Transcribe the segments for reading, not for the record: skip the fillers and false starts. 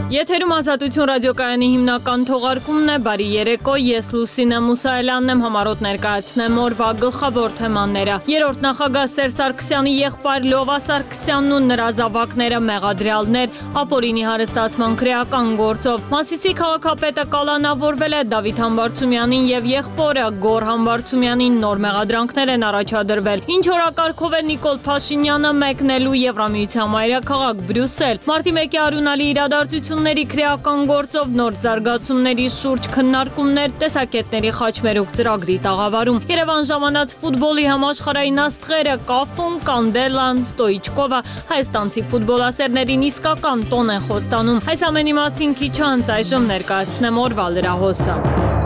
Եթերում Ազատություն ռադիոկայանի հիմնական թողարկումն է, բարի երեկո, ես Լուսինե Մուսայելյանն եմ, համառոտ ներկայացնեմ օրվա գլխավոր թեմաները։ Երրորդ նախագահ Սերժ Սարգսյանի եղբայր Լովա Սարգսյանն ու նրա զավակները մեղադրյալներ ապօրինի հարստացման քրեական գործով։ Մասիսի քաղաքապետը կալանավորվել է, Դավիթ Համբարձումյանին եւ եղբորը Գոռ Համբարձումյանին նոր մեղադրանքներ են առաջադրվել։ Ինչ օրակարգով է Նիկոլ Փաշինյանը մեկնելու Եվրամիության մայրաքաղաք Բրյուսել։ Մարտի 1-ի արյունալի իրադարձությունների քրեական գործով նոր զարգացումների շուրջ քննարկումներ տեսակետների խաչմերուկ ծրագրի տաղավարում։ Երևան ժամանած ֆուտբոլի համաշխարհային աստղերը Կաֆուն, Կանդելան, Ստոիչկովը հայաստանցի ֆուտբոլասերներին իսկական տոն են խոստանում։ Այս ամենի մասին քիչ անց այժմ ներկայացնեմ օրվա լրահոսը։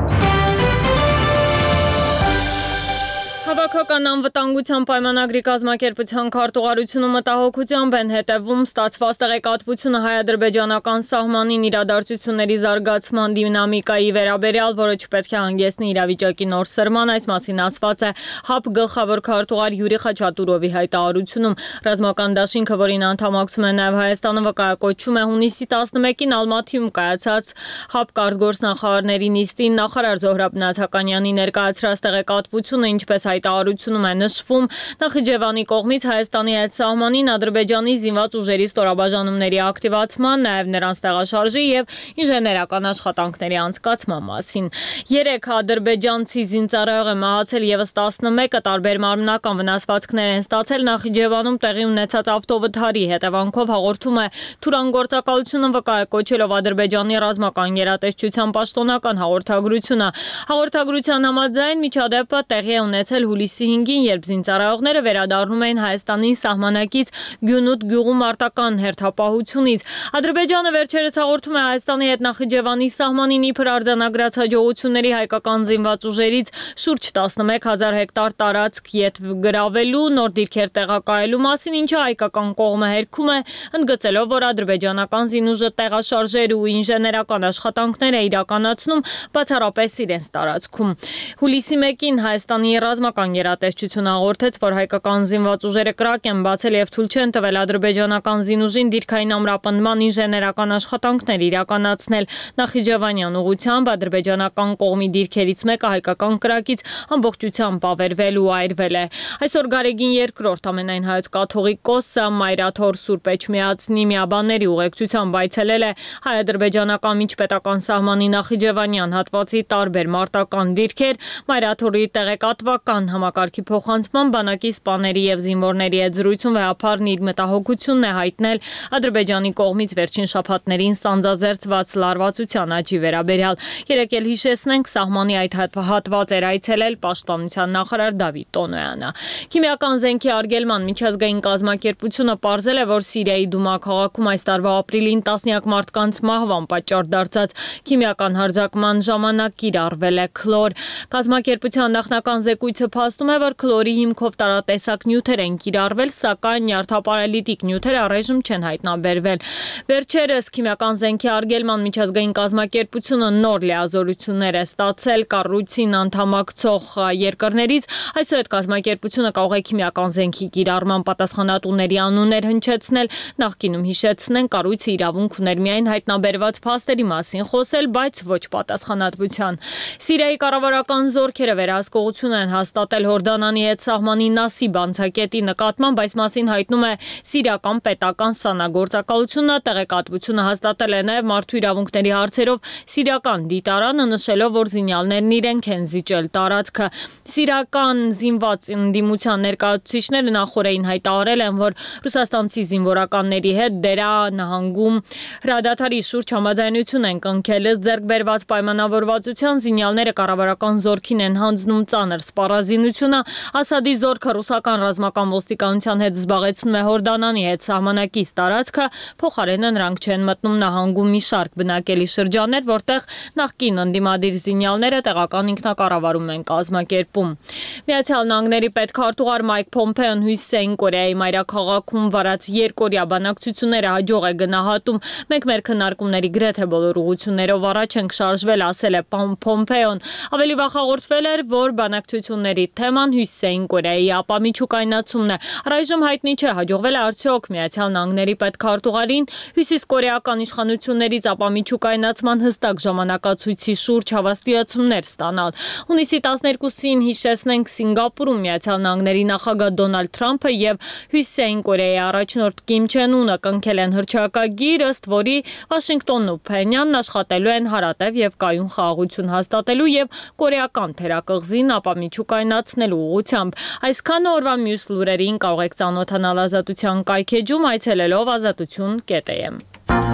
Հավաքական անվտանգության պայմանագրի կազմակերպության քարտուղարությունը մտահոգությամբ են հետևում ստացված տեղեկատվությունը հայ-ադրբեջանական սահմանին իրադարձությունների զարգացման դինամիկայի վերաբերյալ, որը չպետք է հանգեցնի իրավիճակի նոր սրման, այս մասին ասված է ՀԱՊ գլխավոր քարտուղար Յուրի Խաչատուրովի հայտարարությունում։ Ռազմական դաշինքը, որին անդամակցում է նաև Հայաստանը, վկայակոչում է հունիսի 11-ին Ալմաթիում կայացած ՀԱՊ կարգգործնախարարների նիստին նախարար Զոհրաբ Նացականյանի ներկայացրած տեղեկատվությունը, ինչպես հայտարարությունում է նշվում, Նախիջևանի կողմից Հայաստանի հետ սահմանին Ադրբեջանի զինված ուժերի ստորաբաժանումների ակտիվացման, նաև նրանց տեղաշարժի եւ ինժեներական աշխատանքների անցկացման մասին։ 3 ադրբեջանցի զինծառայող է մահացել, եւս 11-ը տարբեր մարմնական վնասվածքներ են ստացել Նախիջևանում տեղի ունեցած ավտովթարի հետևանքով, հաղորդում է Թուրան գործակալությունը, վկայակոչելով Ադրբեջանի ռազմական գերատեսչության պաշտոնական հաղորդագրությունը։ Հաղորդագրության համաձայն միջադեպը տեղի է ունեցել հուլիսի 5-ին, երբ զինծառայողները վերադառնում էին Հայաստանի սահմանակից Գյունութ գյուղու մարտական հերթապահությունից։ Ադրբեջանը վերջերս հաղորդում է Հայաստանի հետ Նախիջևանի սահմանին իբր արձանագրած հաջողությունների հայկական զինված ուժերից շուրջ 11,000 հեկտար տարածք ետ գրավելու, նոր դիրքեր տեղակայելու մասին, ինչը հայկական կողմը հերքում է, ընդգծելով, որ ադրբեջանական զինուժը տեղաշարժեր ու ինժեներական աշխատանքներ է իրականացնում բացառապես իրենց տարածքում։ Հուլիսի 1-ին Հայաստանի ռազմական գերատեսչությունը հաղորդեց, որ հայկական զինված ուժերը կրակ են բացել եւ թույլ չեն տվել ադրբեջանական զինուժին դիրքային ամրապնդման ինժեներական աշխատանքներ իրականացնել Նախիջևանյան ուղղությամբ։ Ադրբեջանական կողմի դիրքերից մեկը հայկական կրակից ամբողջությամբ ավերվել ու այրվել է։ Այսօր Գարեգին II ամենայն հայոց կաթողիկոսը Մայրաթոր Սուրբ Էջմիածնի միաբանների ուղեկցությամբ այցելել է հայ-ադրբեջանական միջպետական սահմանի Նախիջևանյան հատվածի տարբեր մարտական դիրքեր, Մայրաթորի տեղեկատվական համակարգի փոխանցման բանակի սպաների եւ զինվորների հետ զրույցում վեհապարն իր մտահոգությունն է հայտնել Ադրբեջանի կողմից վերջին շաբաթներին սանձազերծված լարվածության աճի վերաբերյալ։ Երեկ էլ հիշեցնենք, սահմանի այդ հատված էր այցելել պաշտպանության նախարար Դավիթ Տոնոյանը։ Քիմիական զենքի արգելման միջազգային կազմակերպությունը պարզել է, որ Սիրիայի Դումա քաղաքում այս տարվա ապրիլին տասնյակ մարդկանց մահվան պատճառ դարձած քիմիական հարձակման ժամանակ կիրառվել է քլոր։ Կազմակերպության նախնական զեկույցը փաստում է, որ քլորի հիմքով տարատեսակ նյութեր են կիրառվել, սակայն նյարդապարալիտիկ նյութեր առայժմ չեն հայտնաբերվել։ Վերջերս քիմիական զենքի արգելման միջազգային կազմակերպությունը նոր լիազորություններ է ստացել կառույցին անդամակցող երկրներից։ Այսուհետ կազմակերպությունը կարող է քիմիական զենքի կիրառման պատասխանատուների անուններ հնչեցնել։ Նախկինում հիշեցնենք, կառույցը իրավունք ուներ միայն հայտնաբերված փաստերի մասին խոսել, բայց ոչ պատասխանատվության։ Սիրիայի կառավարական զորքերը վերահսկողություն են հաստատել Հորդանանի հետ սահմանի Նասիբ անցակետի նկատմամբ, այս մասին հայտնում է Սիրիական պետական սանագործակալությունը։ Տեղեկատվությունը հաստատել է նաև մարդու իրավունքների հարցերով Սիրիական դիտարանը, նշելով, որ զինյալներն իրենք են զիջել տարածքը։ Սիրիական զինված ընդդիմության ներկայացուցիչները նախորդին հայտարարել են, որ ռուսաստանցի զինվորականների հետ Դերա նահանգում հրադադարի շուրջ համաձայնություն են կնքել։ Ձեռք բերված պայմանավորվածության զինյալները կառավարական զորքին են հանձնում ծանր սպառազինությունը։ Ասադի զորքը ռուսական ռազմական ոստիկանության հետ զբաղեցնում է Հորդանանի հետ սահմանակից տարածքը, փոխարենը նրանք չեն մտնում նահանգում մի շարք բնակելի շրջաններ, որտեղ նախկին ընդդիմադիր զինյալները տեղական ինքնակառավարում են կազմակերպում։ Միացյալ Նահանգների պետքարտուղար Մայք Փոմփեոն Հյուսիսային Կորեայի մայրաքաղաքում վարած երկօրյա բանակցությունները հաջող է գնահատում։ Մենք մեր քննարկումների գրեթե բոլոր ուղղություններով առաջ ենք շարժվել, ասել է Փոմփեոն։ Ավելի վաղ հաղորդվել էր, որ բանակցությունների նկատողների թեման Հյուսիսային Կորեայի ապամիջուկայնացումն է։ Առայժմ հայտնի չէ հաջողվել է արդյոք Միացյալ Նահանգների պետքարտուղարին հյուսիսկորեական իշխանություններից ապամիջուկայնացման հստակ ժամանակացույցի շուրջ հավաստիացումներ ստանալ։ Հունիսի 12-ին հիշեցնենք Սինգապուրում Միացյալ Նահանգների նախագահ Դոնալդ Թրամփը եւ Հյուսիսային Կորեայի առաջնորդ Կիմ Չեն Ունը կնքել են հռչակագիր, ըստ որի Վաշինգտոնն ու Փենյանն աշխատելու են հարատև եւ կայուն խաղաղություն հաստատելու եւ կորեական թերակղզին ապամիջուկայնացնելու ուղղությամբ։ Այսքանը օրվա մյուս լուրերին կարող եք ծանոթանալ Ազատության կայքեջում այցելելով azatutun.am։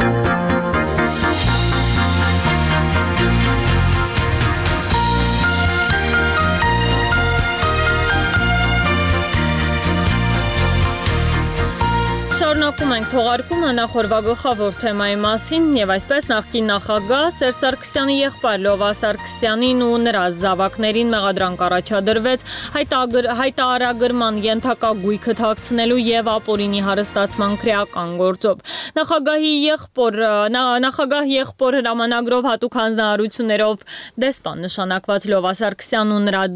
Շարունակում ենք թողարկումը նախորդ գլխավոր թեմայի մասին եւ այսպես նախկին նախագահ Սերժ Սարգսյանի եղբայր Լովա Սարգսյանին ու նրա զավակներին մեղադրանք առաջադրվեց հայտարարագրման ենթակա գույքը թաքցնելու եւ ապօրինի հարստացման քրեական գործով։ Նախագահ եղբոր հրամանագրով հատուկ հանձնարարություններով դեսպան նշանակված Լովա Սարգսյանն ու նրա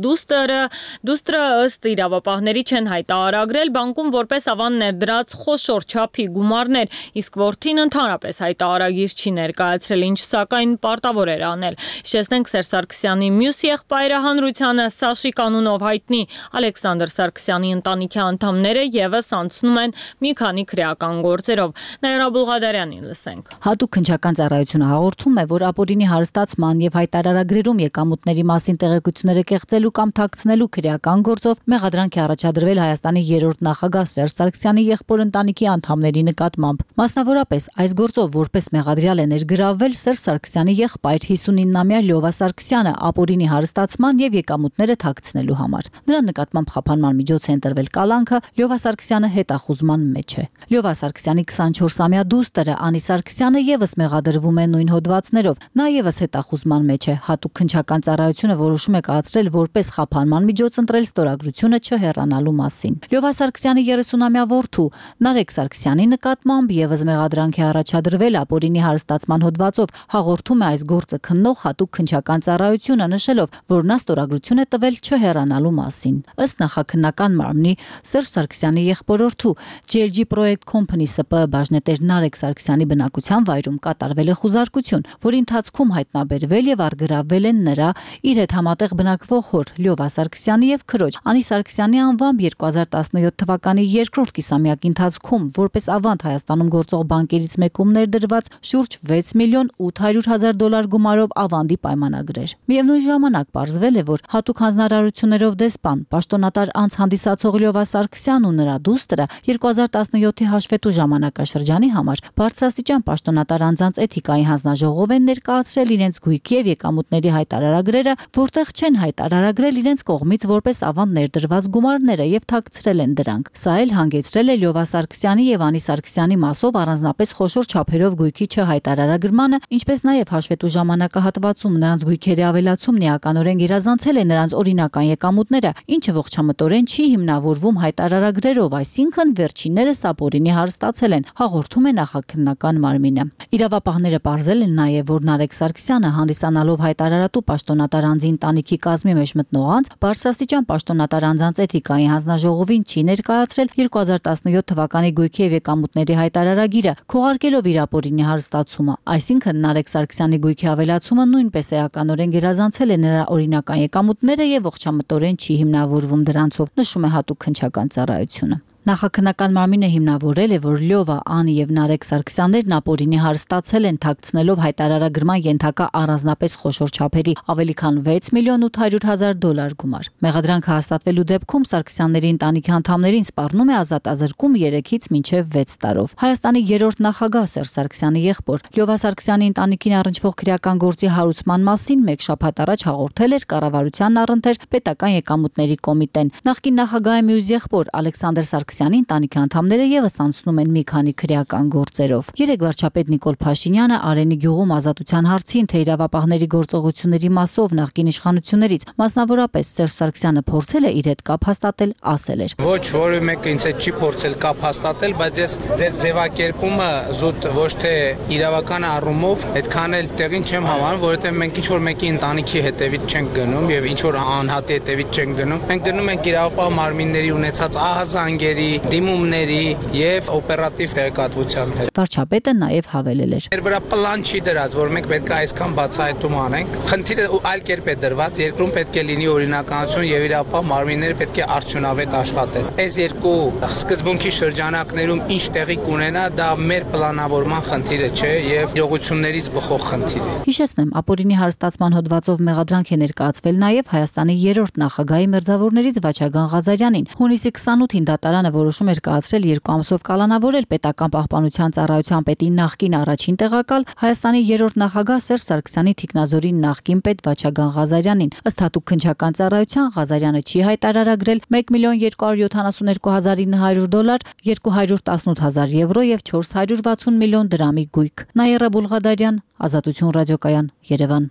դուստրը ըստ իրավապահների չեն հայտարարագրել բանկում որպես ավան ներդրած խոշոր չափի գումարներ, իսկ որդին ընդհանրապես հայտարարագիր չի ներկայացրել, ինչ սակայն պարտավոր էր անել։ Հիշեցնենք Սերժ Սարգսյանի մյուս եղբայրը հանրությանը Սաշիկ անունով հայտնի Ալեքսանդր Սարգսյանի ընտանիքի անդամները եւս անցնում են մի քանի քրեական գործերով։ Նաիրա Բուլղադարյանին լսենք։ Հատուկ քննչական ծառայությունը հաղորդում է, որ ապօրինի հարստացման եւ հայտարարագրերում եկամուտների մասին տեղեկությունները կեղծելու կամ թաքցնելու քրեական գործով մեղադրանք է առաջադրվել Հայաստանի 3-րդ նախագահ Սերժ Սարգսյանի եղբոր ընտանիքի անդամների նկատմամբ։ Մասնավորապես այս գործով որպես մեղադրյալ է ներգրավվել Սերժ Սարգսյանի եղբայր 59-ամյա Լովա Սարգսյանը ապօրինի հարստացման եւ եկամուտները թաքցնելու համար։ Նրա նկատմամբ խափանման միջոց է ընտրվել կալանքը, Լովա Սարգսյանը հետախուզման մեջ է։ Լովա Սարգսյանի 24-ամյա դուստրը Անի Սարգսյանը եւս մեղադրվում է նույն հոդվածներով։ Նա եւս հետախուզման մեջ է։ Հատուկ քննչական ծառայությունը որոշում է կայացրել որպես խափանման միջոց ընտրել ստորագրությունը չհեռանալու մասին։ Լովա Սարգսյանի 30-ամյա որդու Նարեկ Սարգսյանի նկատմամբ եւս մեղադրանք է առաջադրվել ապօրինի հարստացման հոդվածով, հաղորդում է այս գործը քննող հատուկ քննչական ծառայությունը, նշելով, որ նա ստորագրություն է տվել չհեռանալու մասին։ Ըստ նախաքննական մարմնի Սերժ Սարգսյանի եղբորորդու GLG Project Company ՍՊ բաժնետեր Նարեկ Սարգսյանի բնակության վայրում կատարվել է խուզարկություն, որի ընթացքում հայտնաբերվել եւ առգրավվել են նրա իր հետ համատեղ բնակվող հոր Լովա Սարգսյանի եւ քրոջ Անի Սարգսյանի անվամբ 2017 թվականի երկրորդ կիսամյակի ընթացքում որպես ավանդ Հայաստանում գործող բանկերից մեկում ներդրված շուրջ 6 միլիոն 800 հազար դոլար գումարով ավանդի պայմանագրեր։ Միևնույն ժամանակ պարզվել է, որ հատուկ հանձնարարություններով դեսպան պաշտոնատար անց հանդիսացող Լովա Սարգսյանն ու նրա դուստրը 2017-ի հաշվետու ժամանակաշրջանի համար բարձրաստիճան պաշտոնատար անձանց էթիկայի հանձնաժողով են ներկայացրել իրենց գույքի եւ եկամուտների հայտարարագրերը, որտեղ չեն հայտարարագրել իրենց կողմից որպես ավանդ ներդրված գումարները եւ թաքցրել են դրանք։ Սա էլ հանգեցրել է Լովա Սարգսյանի եւ Անի Սարգսյանի մասով առանձնապես խոշոր չափերով գույքի չհայտարարագրմանը, ինչպես նաեւ հաշվետու ժամանակահատվածում նրանց գույքերի ավելացումն էականորեն գերազանցել է նրանց օրինական եկամուտները, ինչը ողջամտորեն չի հիմնավորվում հայտարարագրերով, այսինքն վերջիններս ապօրինի հարստացել են, հաղորդում է նախաքննական մարմինը։ Իրավապահները պարզել են նաեւ, որ Նարեկ Սարգսյանը հանդիսանալով հայտարարատու պաշտոնատար անձի ընտանիքի կազմի մեջ մտնող անձ, բարձրաստիճան պաշտոնատար անձանց էթիկայի հանձնաժողովին չի ներկայացրել 2017 թվականի գույքի եւ եկամուտների հայտարարագիրը, քողարկելով իր ապօրինի հարստացումը։ Այսինքն Նարեկ Սարգսյանի գույքի ավելացումը նույնպես էականորեն գերազանցել է նրա օրինական եկամուտները եւ ողջամտորեն չի հիմնավորվում դրանցով, նշում է հատուկ քննչական ծառայությունը։ Նախաքննական մարմինը հիմնավորել է, որ Լովա, Անի եւ Նարեկ Սարգսյաններն ապօրինի հարստացել են թաքցնելով հայտարարագրման ենթակա առանձնապես խոշոր չափերի ավելի քան 6 միլիոն 800 հազար դոլար գումար։ Մեղադրանքը հաստատվելու դեպքում Սարգսյանների ընտանիքի անդամներին սպառնում է ազատազրկում 3-ից մինչև 6 տարով։ Հայաստանի 3-րդ նախագահ Սերժ Սարգսյանի եղբոր Լովա Սարգսյանի ընտանիքին առնչվող քրեական գործի հարուցման մասին մեկ շաբաթ առաջ հաղորդել էր կառավարությանն առընթեր պետական եկամուտների կոմիտեն։ Նախկին նախագահի մյուս եղբոր Ալեքսանդր Սարգսյանի ընտանիքի անդամները եւս անցնում են մի քանի քրեական գործերով։ Երեկ վարչապետ Նիկոլ Փաշինյանը Արենի գյուղում ազատության հարցին, թե իրավապահների գործողությունների մասով նախկին իշխանություններից, մասնավորապես Սերժ Սարգսյանը փորձել է իր հետ կապ հաստատել, ասել էր. Ոչ որը մեկը ինձ հետ չի փորձել կապ հաստատել, բայց ես ձեր ձևակերպումը զուտ ոչ թե իրավական առումով այդքան էլ տեղին չեմ հավանում, որովհետև մենք ինչ որ մեկի ընտանիքի հետևից չենք գնում եւ ինչ որ անհատի հետևից չենք գնում։ Մենք գնում ենք իրավապահ մարմինների ունեցած ահազանգերի, դիմումների եւ օպերատիվ տեղեկատվության հետ։ Վարչապետը նաեւ հավելել էր. Մեր վրա պլան չի դրած, որ մենք պետք է այսքան բացահայտում անենք։ Խնդիրը այլ կերպ է դրված, երկրում պետք է լինի օրինականություն եւ իրավապահ մարմինները պետք է արդյունավետ աշխատեն։ Այս երկու սկզբունքի շրջանակներում ինչ տեղի կունենա, դա մեր պլանավորման խնդիրը չէ եւ իրողություններից բխող խնդիր է։ Հիշեցնեմ, ապօրինի հարստացման հոդվածով մեղադրանք է ներկայացվել նաեւ Հայաստանի 3-րդ նախագահի մերձավորներից Վաչագան Ղազարյանին։ Հունիսի 28-ին դատարանը որոշում էր կայացրել 2 ամսով կալանավորել պետական պահպանության ծառայության պետի նախկին առաջին տեղակալ Հայաստանի 3-րդ նախագահ Սերժ Սարգսյանի թիկնազորի նախկին պետ Վաչագան Ղազարյանին։ Ըստ հատուկ քննչական ծառայության Ղազարյանը չի հայտարարագրել 1,272,900 $, 218,000 եվրո եւ 460 միլիոն դրամի գույք։ Նաիրա Բուլղադարյան, Ազատություն ռադիոկայան, Երևան։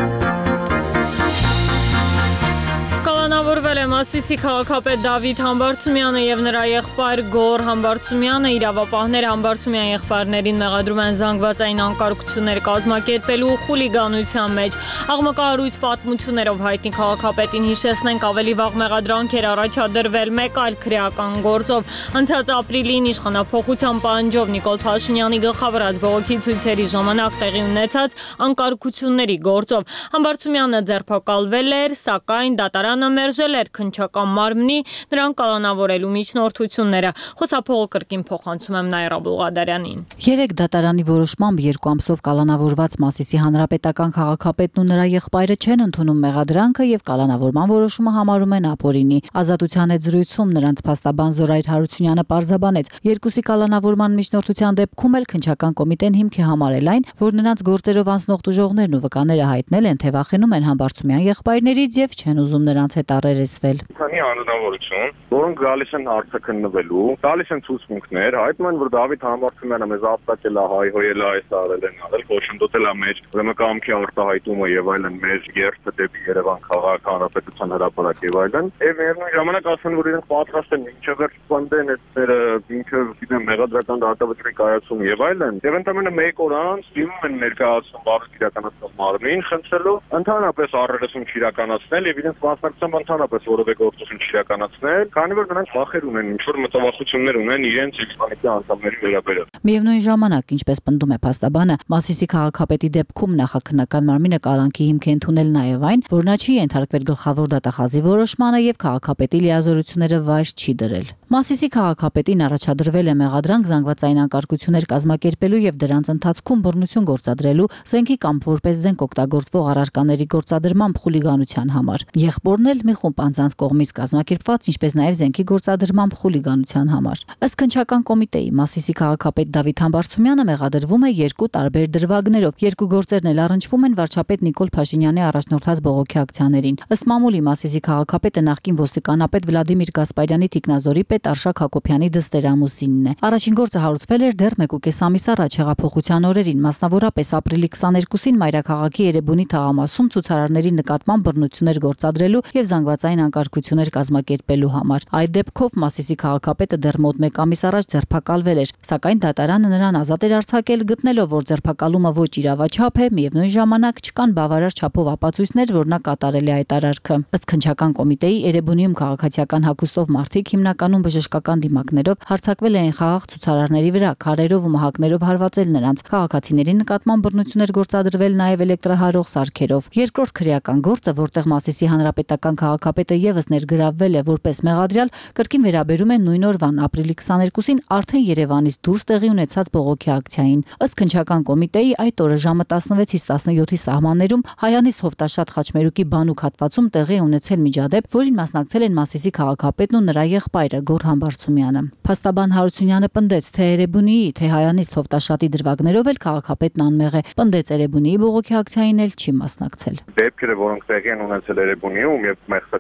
Կալանավորվել է Մասիսի քաղաքապետ Դավիթ Համբարձումյանը եւ նրա եղբայր Գոռ Համբարձումյանը։ Իրավապահներ Համբարձումյան եղբայրներին մեղադրում են զանգվածային անկարգություններ կազմակերպելու խուլիգանության մեջ։ Աղմկահարույց պատմություններով հայտնի քաղաքապետին հիշեցնենք, ավելի վաղ մեղադրանք էր առաջադրվել մեկ այլ քրեական գործով։ Անցած ապրիլին իշխանափոխության պահանջով Նիկոլ Փաշինյանի գլխավորած բողոքի ցույցերի ժամանակ տեղի ունեցած անկարգությունների գործով Համբարձումյանը ձերբակալվել էր, սակայն դատարանը մերժել էր քննչական մարմնի նրան կալանավորելու միջնորդությունները։ Խոսափողը կրկին փոխանցում եմ Նաիրա Բուլղադարյանին։ Երեկ դատարանի որոշմամբ 2 ամսով կալանավորված Մասիսի հանրապետական քաղաքապետն ու նրա եղբայրը չեն ընդունում մեղադրանքը եւ կալանավորման որոշումը համարում են ապօրինի։ Ազատության հետ զրույցում նրանց փաստաբան Զորայր Հարությունյանը պարզաբանեց, երկուսի կալանավորման միջնորդության դեպքում էլ քննչական կոմիտեն հիմք է համարել այն, որ նրանց գործերով անցնող տուժողներն ու վկաները հայտնել են, թե վախենում են Համբարձումյան եղբայրներից եւ չեն ուզում նրանց հետ առերեսվել։ Քանի անձնավորություն, որոնք գալիս են հարցը քննվելու, գալիս են ցուցմունքներ, հայտնում են, որ Դավիթ Համբարձումյանը մեզ ապտակել է, հայհոյել է, այս արել են, արել, խոշնդոտել է մեջ ղմկամքի արտահայտումը եւ այլն, մեր երթը դեպի Երևան քաղաք հանրապետության հրապարակ եւ այլն։ Եվ միևնույն ժամանակ ասում են, որ իրենք պատրաստ են մինչեւ վերջ պնդեն այդները, մինչեւ գիտեմ մեղադրական դատավճռի կայացում եւ այլն։ Եվ ընդամենը 1 օր անց դիմում են ներկայացնում բարձր իրականացնող մարմնին, խնդրելով ընդհանրապես առերեսում չիրականացնել եւ իրենց մասնակցությամբ ընդհանրապես որևէ գործողություն չիրականացնել, քանի որ նրանք վախեր ունեն, ինչ որ մտավախություններ ունեն իրենց իշխանության անդամների վերաբերյալ։ Միևնույն ժամանակ, ինչպես պնդում է փաստաբանը, Մասիսի քաղաքապետի դեպքում նախաքննական մարմինը կալանքի հիմք է ընդունել նաեւ այն, որ նա չի ենթարկվել գլխավոր դատախազի որոշմանը եւ քաղաքապետի լիազորությունները վայր չի դրել։ Մասիսի քաղաքապետին առաջադրվել է մեղադրանք զանգվածային անկարգություններ կազմակերպելու եւ դրանց ընթացքում բռնություն գործադրելու, զենքի կամ որպես զենք օգտագործվող առարկաների գործադրմամբ խուլիգանության համար։ Եղբորն էլ մի խումբ անձանց կողմից կազմակերպված, ինչպես նաեւ զենքի գործադրմամբ խուլիգանության համար։ Ըստ քննչական կոմիտեի, Մասիսի քաղաքապետ Դավիթ Համբարձումյանը մեղադրվում է 2 տարբեր դրվագներով։ 2 գործերն էլ առնչվում են վարչապետ Նիկոլ Փաշինյանի առաջնորդած բողոքի ակցիաներին։ Ըստ մամուլի, Մասիսի քաղաքապետը նախկին ոստիկանապետ Վլադիմիր Գասպարյանի թիկնազորի պետ Արշակ Հակոբյանի դստերամուսինն է։ Առաջին գործը հարուցվել էր դեռ 1.5 ամիս առաջ հեղափոխության օրերին, մասնավորապես ապրիլի 22-ին մայրաքաղաքի Երևանի թաղամասում ցուցարարների նկատմամբ բռնություններ գործադրելու եւ զանգվածային անկարգություններ կազմակերպելու համար։ Այդ դեպքով Մասիսի քաղաքապետը դեռ մոտ 1 ամիս առաջ ձերբակալվել էր, սակայն դատարանը նրան ազատ էր արձակել, գտնելով, որ ձերբակալումը ոչ իրավաչափ է, միևնույն ժամանակ չկան բավարար չափով ապացույցներ, որ նա կատարել է այդ արարքը։ Ըստ քննչական կոմիտեի, Երևանում քաղաքացիական հագուստով մարդիկ հիմնականում բժշկական դիմակներով հարձակվել էին խաղաղ ցուցարարների վրա, քարերով ու մահակներով հարվածել նրանց, քաղաքացիների նկատմամբ բռնություններ գործադրվել նաև էլեկտրահարող սարքերով։ Երկրորդ քրեական գործը, որտեղ Մասիսի հանրապետական քաղաքապետը եւս ներգրավվել է որպես մեղադրյալ, կրկին վերաբերում է նույն օրվան ապրիլի 22-ին արդեն Երևանից դուրս տեղի ունեցած բողոքի ակցիային։ Ըստ քննչական կոմիտեի, այդ օրը ժամը 16-ից 17-ի սահմաններում Հայանից Հովտաշատ Խաչմերուկի բանուկ հատվածում տեղի ունեցել միջադեպ, որին մասնակցել են Մասիսի քաղաքապետն ու նրա եղբայրը Գոռ Համբարձումյանը։ Փաստաբան Հարությունյանը պնդեց, թե Էրեբունիի, թե Հայանից Հովտաշատի դրվագներով էլ քաղաքապետն անմեղ է, պնդեց Էրեբունիի բողոքի ակցիային էլ չի մասնակցել։ Դեպքերը, որոնք տեղի են ունեցել Էրեբունիում եւ մեղսագրվում է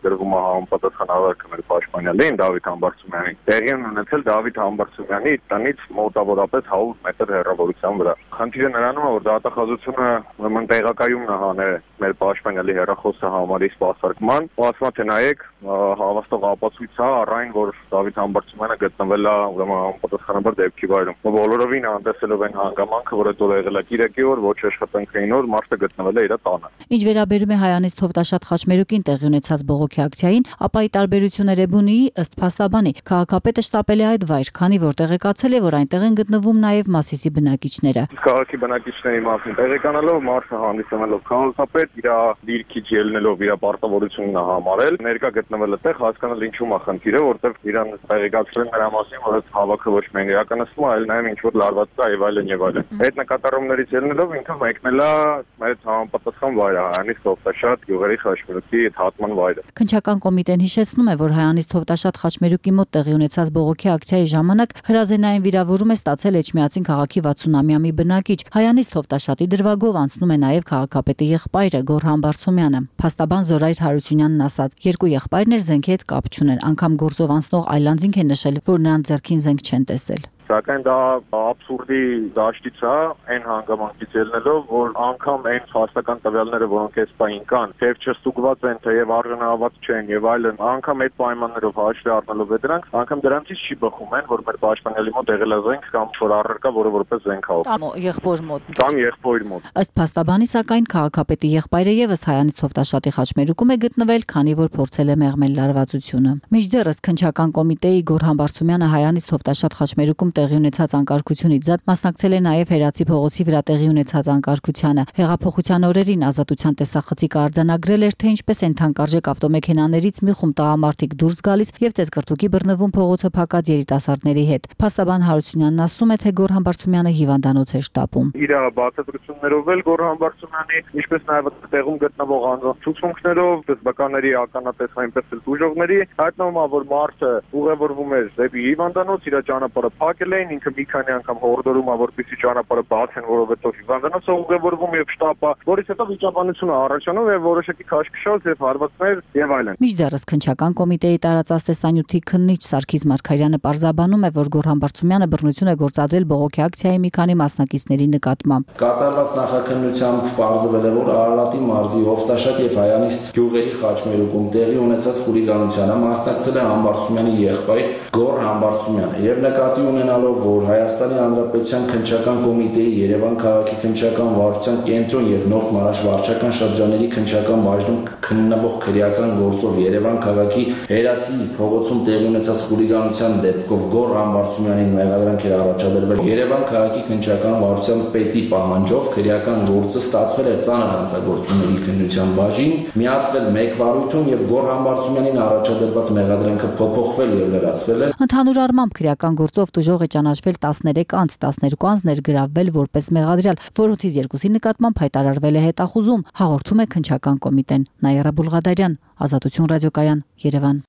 համապատասխան ավարտը մեր պաշտպանյալին Դավիթ Համբարձումյանին տեղի ունեցել Դավիթ Համբարձումյանի տնից մոտավորապես 100 մետր հեռավորության վրա։ Խնդիրը նրանում է, որ դատախազությունը ուրեմն տեղակայումն է հանել մեր պաշտպանյալի հեռախոսը համարի սպասարկման, ասում թե նայեք հավաստող ապացույց է առայն, որ Դավիթ Համբարձումյանը գտնվել է ուրեմն համապատասխանաբար դեպքի վայրում։ Բոլորովին անտեսելով այն հանգամանքը, որ այդ օրը եղել է կիրակի օր, ոչ աշխատանքային օր, մարդը գտնվել է իր տանը։ Ինչ վերաբերում է Հայանից Թովտաշատ Խաչմերուկին տեղի ունեցած բողոքի ակցիային, ապա ի տարբերություն Էրեբունիի ըստ փաստաբանի, քաղաքապետը շտապել է այդ վայր, քանի որ տեղեկացել է, որ այնտեղ են գտնվում նաև Մասիսի բնակիչները։ Քաղաքի բնակիչների մասին տեղեկանալով մարդը հանդիսանալով քաղաքապետ իր դիրքից ելնելով իր պարտավորությունն է համարել, ներկա գտնվել այդտեղ հասկանալ ինչու է խնդիրը, որտեղ իրան տեղեկացրել նրա մասին, որ այդ հավաքը ոչ միայն իրականացվում է, այլ նաև ինչ որ լարված է եւ այլն եւ այլն։ Այդ նկատառումներից ելնելով ինքը մեկնել է այդ համապատասխան վայրը, Հայանից Թովտաշատ գյուղերի Խաչմերուկի հատման վայրը։ Քննչական կոմիտեն հիշեցնում է, որ Հայանից Թովտաշատ Խաչմերուկի մոտ տեղի ունեցած բողոքի ակցիայի ժամանակ հրազենային վիրավորում է ստացել Էջմիածին քաղաքի 60-ամյա մի բնակիչ։ Հայանից Թովտաշատի դրվագով անցնում է նաև քաղաքապետի եղբայրը Գոռ Համբարձումյանը։ Փաստաբան Զորայր Հարությունյանն ասաց. երկու եղբայրներ զենքի հետ կապ չունեն, անգամ գործով անցնող այլ անձինք են նշել, որ նրանց ձեռքին զենք չեն տեսել։ Սակայն դա աբսուրդի դաշտից է, այն հանգամանքից ելնելով, որ անգամ այն ֆաստական տվյալները, որոնք այս պահին կան, թեև չստուգված են, թեև արժանահավատ չեն եւ այլն, անգամ այդ պայմաններով հաշվի առնելով է դրանք, անգամ դրանից չի բխում են, որ մեր պաշտպանյալի մոտ եղել է զենք կամ որ առարկա, որը որպես զենք է։ Կամ եղբոր մոտ։ Կամ եղբոր մոտ։ Ըստ փաստաբանի, սակայն քաղաքապետի եղբայրը եւս Հայանից Թովտաշատի Խաչմերուկում է գտնվել, քանի որ փորձել է մեղմել լարվածությունը։ Մինչդեռ քննչական կոմիտեի Գոռ Համբարձումյանը Հայանից Թովտաշատ Խաչմերուկում տեղի ունեցած անկարգությունից զատ մասնակցել է նաև Հերացի փողոցի վրա տեղի ունեցած անկարգությանը։ Հեղափոխության օրերին Ազատության տեսախցիկը արձանագրել էր, թե ինչպես են թանկարժեք ավտոմեքենաներից մի խումբ տղամարդիկ դուրս գալիս եւ ծեծկրտուկի բռնվում փողոցը փակած երիտասարդների հետ։ Փաստաբան Հարությունյանն ասում է, թե Գոռ Համբարձումյանը հիվանդանոց է շտապում։ Իր բացատրություններով էլ Գոռ Համբարձումյանի, ինչպես նաև տեղում գտնվող անձանց ցուցմունքներով, դժբականների ականատես այնպես էլ դժողների հայտնվում է, որ մարդը ուղևորվում էր դեպի հիվանդանոց, իր ճանապարհը փակել էին, ինքը մի քանի անգամ հորդորում է, որպեսզի ճանապարհը բացեն, որովհետև հիվանդանոցը ուղևորվում եւ շտապը, որից հետո վիճաբանությունը առաջանում եւ որոշակի քաշքշոց եւ հարվածներ եւ այլն։ Մինչդեռ քննչական կոմիտեի տարածած տեսանյութի քննիչ Սարգիս Մարգարյանը պարզաբանում է, որ Գոռ Համբարձումյանը բռնություն է գործադրել բողոքի ակցիայի մի քանի մասնակիցների նկատմամբ։ Կատարված նախաքննությամբ պարզվել է, որ Արարատի մարզի Հովտաշատ եւ Հայանից գյուղերի Խաչմերուկում տեղի ունեցած խուլիգանությանը մասնակցել է Համբարձումյանի եղբայր Գոռ Համբարձումյանը եւ նկատի ունենալով, որ Հայաստանի Հանրապետության քննչական կոմիտեի Երևան քաղաքի քննչական վարչության կենտրոն եւ Նորդ Մարաշ վարչական շրջանների քննչական բաժնում քննվող քրեական գործով Երևան քաղաքի Հերացի փողոցում տեղի ունեցած խուլիգանության դեպքով Գոռ Համբարձումյանին մեղադրանք էր առաջադրվել Երևան քաղաքի քննչական վարչության պետի պահանջով քրեական գործը ստացվել է ծանր հանցագործությունների քննության բաժին, միացվել մեկ վարույթում եւ Գոռ Համբարձումյանին առաջադրված մեղադրանքը փոփոխվել եւ լրացվել է։ Ընդհանուր առմամբ քրեական գործով դժող է ճանաչվել 13 անձ, 12 անձ ներգրավվել որպես մեղադրյալ, որոնցից երկուսի նկատմամբ հայտարարվել է հետախուզում, հաղորդում է քննչական կոմիտեն։ Նաիրա Բուլղադարյան, Ազատություն ռադիոկայան, Երևան։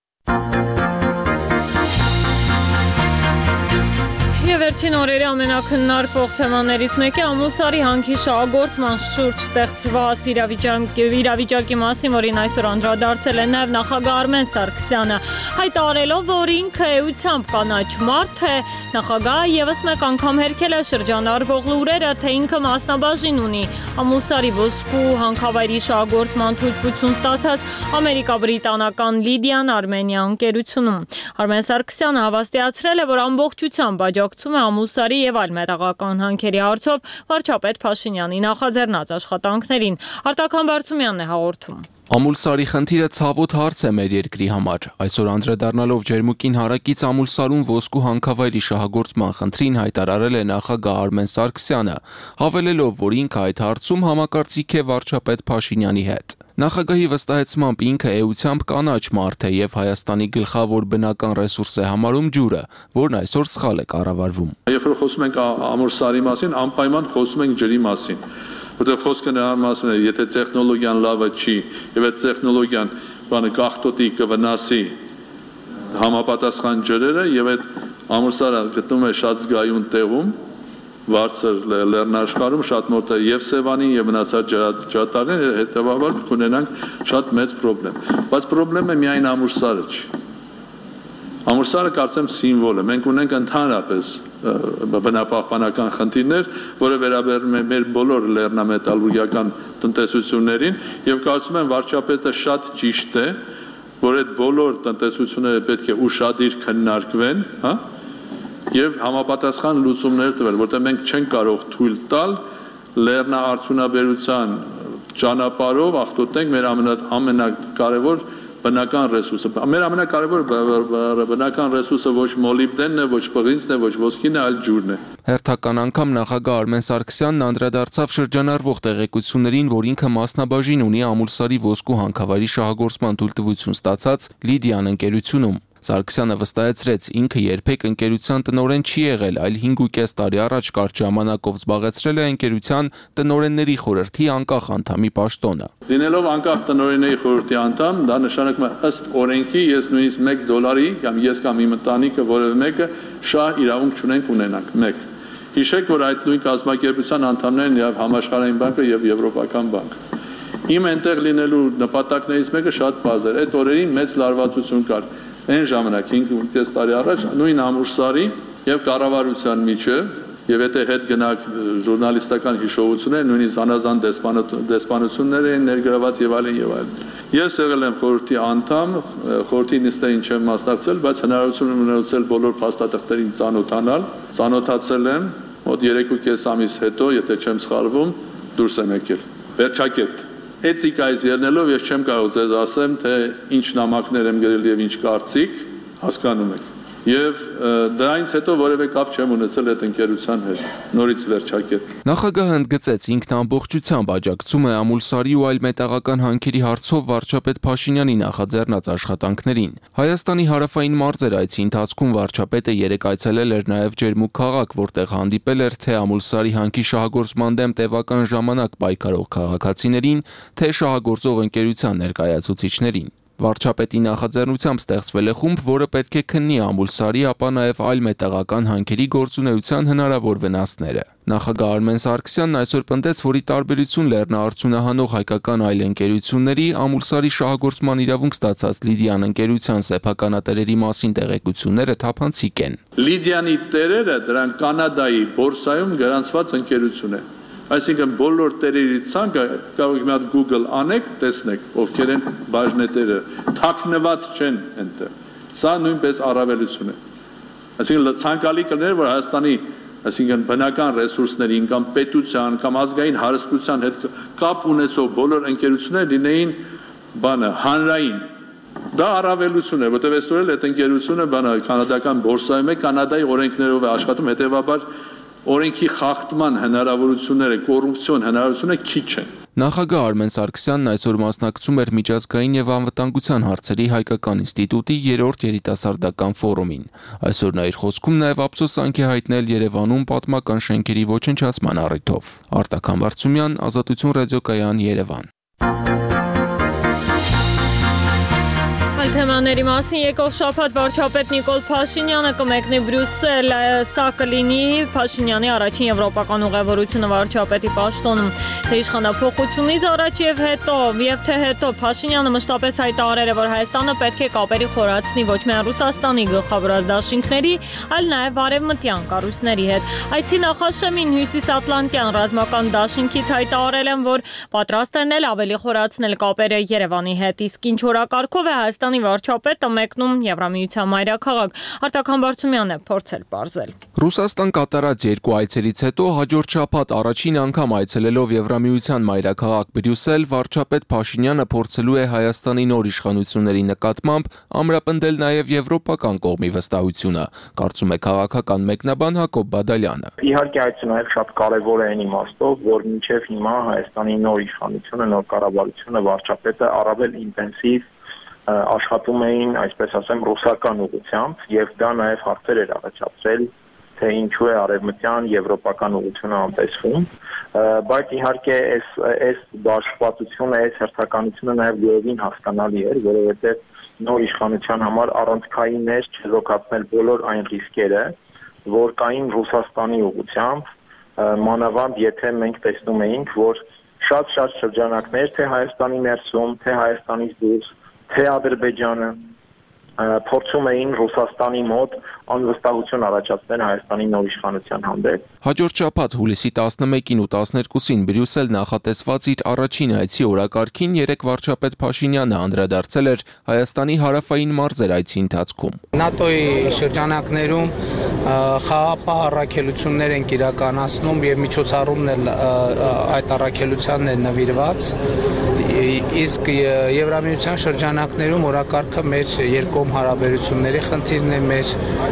Վերջին օրերի ամենակննարկվող թեմաներից մեկը Ամուսարի հանքի շահագործման շուրջ ստեղծված իրավիճակի մասին, որին այսօր անդրադարձել է նաև նախագահ Արմեն Սարգսյանը, հայտարարելով, որ ինքը էությամբ կանաչ մարդ է, նախագահը ևս մեկ անգամ հերքել է շրջանառվող լուրերը, թե ինքը մասնաբաժին ունի Ամուսարի ոսկու հանքավայրի շահագործման թույլտվություն ստացած ամերիկա-բրիտանական Լիդիան Արմենիա ընկերությունում։ Արմեն Սարգսյանը հավաստիացրել է, որ ամբողջությամբ աջակցում է Ամուսարի եւ այլ մետաղական հանքերի հարցով վարչապետ Փաշինյանի նախաձեռնած աշխատանքներին։ Արտակ Համբարձումյանն է հաղորդում։ Ամուլսարի խնդիրը ցավոտ հարց է մեր երկրի համար։ Այսօր անդրադառնալով Ջերմուկին հարակից Ամուլսարում ոսկու հանքավայրի շահագործման խնդրին հայտարարել է նախագահ Արմեն Սարգսյանը, հավելելով, որ ինքը այդ հարցում համակարծիք է վարչապետ Փաշինյանի հետ։ Նախագահի վստահեցմամբ ինքը էությամբ կանաչ մարդ է եւ Հայաստանի գլխավոր բնական ռեսուրս է համարում ջուրը, որն այսօր սխալ է կառավարվում։ Երբ որ խոսում ենք Ամուլսարի մասին, անպայման խոսում ենք ջրի մասին։ Որտեղ խոսքը նրան մասին է, եթե տեխնոլոգիան լավը չի, եւ այդ տեխնոլոգիան բանը կախտոտի կվնասի համապատասխան ջրերը եւ այդ Ամուլսարը գտնվում է շատ զգայուն տեղում բարձր լեռնաշխարհում շատ մոտ է եւ Սևանին եւ մնացած ջրատարին, հետեւաբար կունենանք շատ մեծ խնդրեմ։ Բայց խնդրեմը միայն Ամուrsարը չի։ Ամուrsարը կարծեմ սիմվոլ է։ Մենք ունենք ընդհանրապես բնապահպանական խնդիրներ, որը վերաբերում է մեր բոլոր լեռնամետալուրգիական տնտեսություններին եւ կարծում եմ վարչապետը շատ ճիշտ է, որ այդ բոլոր տնտեսությունները պետք է ուշադիր քննարկվեն, հա, եւ համապատասխան լուծումներ տվել, որտեղ մենք չենք կարող թույլ տալ լեռնաարդյունաբերության ճանապարհով աղտոտենք մեր ամենակարևոր բնական ռեսուրսը։ Մեր ամենակարևոր բնական ռեսուրսը ոչ մոլիբդենն է, ոչ պղինձն է, ոչ ոսկին է, այլ ջուրն է։ Հերթական անգամ նախագահ Արմեն Սարգսյանն անդրադարձավ շրջանառվող տեղեկություններին, որ ինքը մասնաբաժին ունի Ամուrsարի ոսկու հանքավայրի շահագործման թույլտվություն ստացած Լիդիան ընկերությունում։ Սարգսյանը վստահեցրեց, ինքը երբեք ընկերության տնօրեն չի եղել, այլ 5.5 տարի առաջ կարճ ժամանակով զբաղեցրել է ընկերության տնօրենների խորհրդի անկախ անդամի պաշտոնը։ Լինելով անկախ տնօրենների խորհրդի անդամ, դա նշանակում է ըստ օրենքի ես նույնիսկ $1 կամ ես կամ իմ ընտանիքը որևէ մեկը շահ իրավունք չունենք ունենանք։ 1. Հիշեք, որ այդ նույն կազմակերպության անդամներն եւ Համաշխարհային բանկը եւ Եվրոպական բանկը։ Իմ այնտեղ լինելու նպատակներից մեկը շատ բազ էր։ Այդ օրերին մեծ լարվածություն կար։ Այն ժամանակ 5.5 տարի առաջ նույն Ամուrsարի եւ կառավարության միջև եւ եթե հետ գնաք ժուրնալիստական հիշողություններ, նույնիսկ զանազան դեսպանություններ են ներգրաված եւ այլն եւ այլն։ Ես եղել եմ խորհրդի անդամ, խորհրդի նիստերին չեմ մասնակցել, բայց հնարավորություն եմ ունեցել բոլոր փաստաթղթերին ծանոթացել եմ, մոտ 3.5 ամիս հետո, եթե չեմ սխալվում, դուրս եմ եկել։ Վերջակետ Էթիկայից ելնելով ես չեմ կարող ձեզ ասեմ, թե ինչ նամակներ եմ գրել եւ ինչ կարծիք, հասկանում եք։ Եվ դրանից հետո որևէ կապ չեմ ունեցել այդ ընկերության հետ։ Նորից վերջակետ։ Նախագահը ընդգծեց, ինքն ամբողջությամբ աջակցում է Ամուrsարի ու այլ մետաղական հանքերի հարցով վարչապետ Փաշինյանի նախաձեռնած աշխատանքներին։ Հայաստանի հարավային մարզեր այցի ընթացքում վարչապետը երեկ այցելել էր նաև Ջերմուկ քաղաք, որտեղ հանդիպել էր թե Ամուrsարի հանքի շահագործման դեմ տևական ժամանակ պայքարող քաղաքացիներին, թե շահագործող ընկերության ներկայացուցիչներին։ Վարչապետի նախաձեռնությամբ ստեղծվել է խումբ, որը պետք է քննի Ամուrsարի, ապա նաև այլ մետաղական հանքերի գործունեության հնարավոր վնասները։ Նախագահ Արմեն Սարգսյանն այսօր պնդեց, որ ի տարբերություն լեռնաարդյունահանող հայկական այլ ընկերությունների, Ամուrsարի շահագործման իրավունք ստացած Լիդիան ընկերության սեփականատերերի մասին տեղեկությունները թափանցիկ են։ Լիդիանի տերերը դրանք Կանադայի բորսայում գրանցված ընկերություն է։ Այսինքն բոլոր տերերի ցանկը կարող եք մի հատ Google անեք, տեսնեք, ովքեր են բաժնետերը, թաքնված չեն այնտեղ։ Սա նույնպես առավելություն է։ Այսինքն ցանկալի կներ, որ Հայաստանի, այսինքն բնական ռեսուրսներին կամ պետության կամ ազգային հարստության հետ կապ ունեցող բոլոր ընկերությունները լինեին հանրային։ Դա առավելություն է, որտեղ այսօր էլ այդ ընկերությունը կանադական բորսայում է, Կանադայի օրենքներով է աշխատում, հետեւաբար օրենքի խախտման հնարավորությունները, կոռուպցիոն հնարավորությունները քիչ են։ Նախագահ Արմեն Սարգսյանն այսօր մասնակցում էր միջազգային եւ անվտանգության հարցերի հայկական ինստիտուտի 3-րդ երիտասարդական ֆորումին։ Այսօր նա իր խոսքում նաեւ ափսոսանք է հայտնել Երևանում պատմական շենքերի ոչնչացման առիթով։ Արտակ Համբարձումյան, Ազատություն ռադիոկայան, Երևան։ Թեմաների մասին եկող շաբաթ վարչապետ Նիկոլ Փաշինյանը կմեկնի Բրյուսել, սա կլինի Փաշինյանի առաջին եվրոպական ուղևորությունը վարչապետի պաշտոնում, թե իշխանափոխությունից առաջ եւ թե հետո Փաշինյանը մշտապես հայտարարել է, որ Հայաստանը պետք է կապերի խորացնի ոչ միայն Ռուսաստանի գլխավորած դաշինքների, այլ նաեւ արևմտյան կառույցների հետ։ Այցի նախաշեմին Հյուսիսատլանտյան ռազմական դաշինքից հայտարարել են, որ պատրաստ են ավելի խորացնել կապերը Երևանի հետ, իսկ ինչ օրակարգով է Հայաստանի վարչապետը մեկնում Եվրամիության մայրաքաղաք։ Արտակ Համբարձումյանն է փորձել պարզել։ Ռուսաստան կատարած 2 այցերից հետո հաջորդ շաբաթ առաջին անգամ այցելելով Եվրամիության մայրաքաղաք Բրյուսել, վարչապետ Փաշինյանը փորձելու է Հայաստանի նոր իշխանությունների նկատմամբ ամրապնդել նաև եվրոպական կողմի վստահությունը, կարծում է քաղաքական մեկնաբան Հակոբ Բադալյանը։ Իհարկե այցը նաև շատ կարևոր է այն իմաստով, որ մինչև հիմա Հայաստանի նոր իշխանությունը, նոր կառավարությունը, վարչապետը առավել ինտենսիվ աշխատում էին, այսպես ասեմ, ռուսական ուղղությամբ եւ դա նաեւ հարցեր էր առաջացրել, թե ինչու է արևմտյան եվրոպական ուղղությունը անտեսվում, բայց իհարկե այս դաշտվածությունը, այս հերթականությունը նաեւ լիովին հասկանալի էր, որովհետեւ նոր իշխանության համար առանցքային էր չզոկացնել բոլոր այն ռիսկերը, որ կային Ռուսաստանի ուղղությամբ, մանավանդ եթե մենք տեսնում էինք, որ շատ շրջանակներ թե Հայաստանի ներսում, թե Հայաստանից դուրս, թե Ադրբեջանը փորձում էին Ռուսաստանի մոտ անվստահություն առաջացնել Հայաստանի նոր իշխանության հանդեպ։ Հաջորդ շաբաթ հուլիսի 11-ին ու 12-ին Բրյուսել նախատեսված իր առաջին այցի օրակարգին երեք վարչապետ Փաշինյանը անդրադարձել էր Հայաստանի հարավային մարզեր այցի ընթացքում։ ՆԱՏՕ-ի շրջանակներում խաղապահ առաքելություններ են իրականացնում եւ միջոցառումն էլ այդ առաքելությանն է նվիրված, իսկ Եվրամիության շրջանակներում օրակարգը մեր երկկողմ հարաբերությունների խնդիրն է, մեր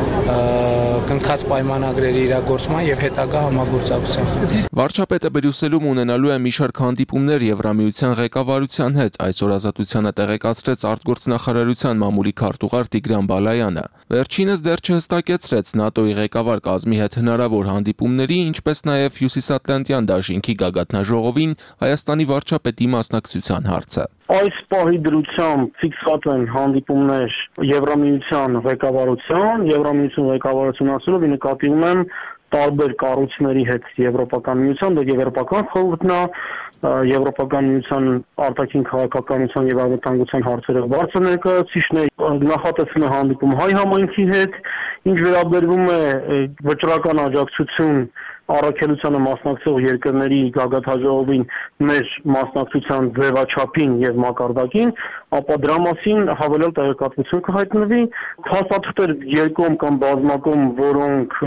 կնքած պայմանագրերի իրագործման եւ հետագա համագործակցության։ Վարչապետը Բրյուսելում ունենալու է մի շարք հանդիպումներ Եվրամիության ղեկավարության հետ, այսօր ազատությանը տեղեկացրեց արտգործնախարարության մամուլի քարտուղար Տիգրան Բալայանը։ Վերջինս դեռ չհստակեցրեց ՆԱՏՕ-ի ղեկավար կազմի հետ հնարավոր հանդիպումների, ինչպես նաև Հյուսիսատլանտյան դաշինքի գագաթնաժողովին Հայաստանի վարչապետի մասնակցության հարցը։ Այս պահի դրությամբ ֆիքսված են հանդիպումներ Եվրամիության ղեկավարության, Եվրամիության ղեկավարություն ասելով նկատի ունեմ տարբեր կառույցների հետ Եվրոպական միության, դա Եվրոպական խորհուրդն է, Եվրոպական միության արտաքին քաղաքականության եւ անվտանգության հարցերը բարձր ներկայացուցիչն է, նախատեսվում է հանդիպում հայ համայնքի հետ, ինչ վերաբերվում է վճռական աջակցություն առաքելությանը մասնակցող երկրների գագաթնաժողովին մեր մասնակցության ձևաչափին եւ մակարդակին, ապա դրա մասին հավելյալ տեղեկատվություն կհայտնվի։ Փաստաթղթեր երկկողմ կամ բազմակողմ, որոնք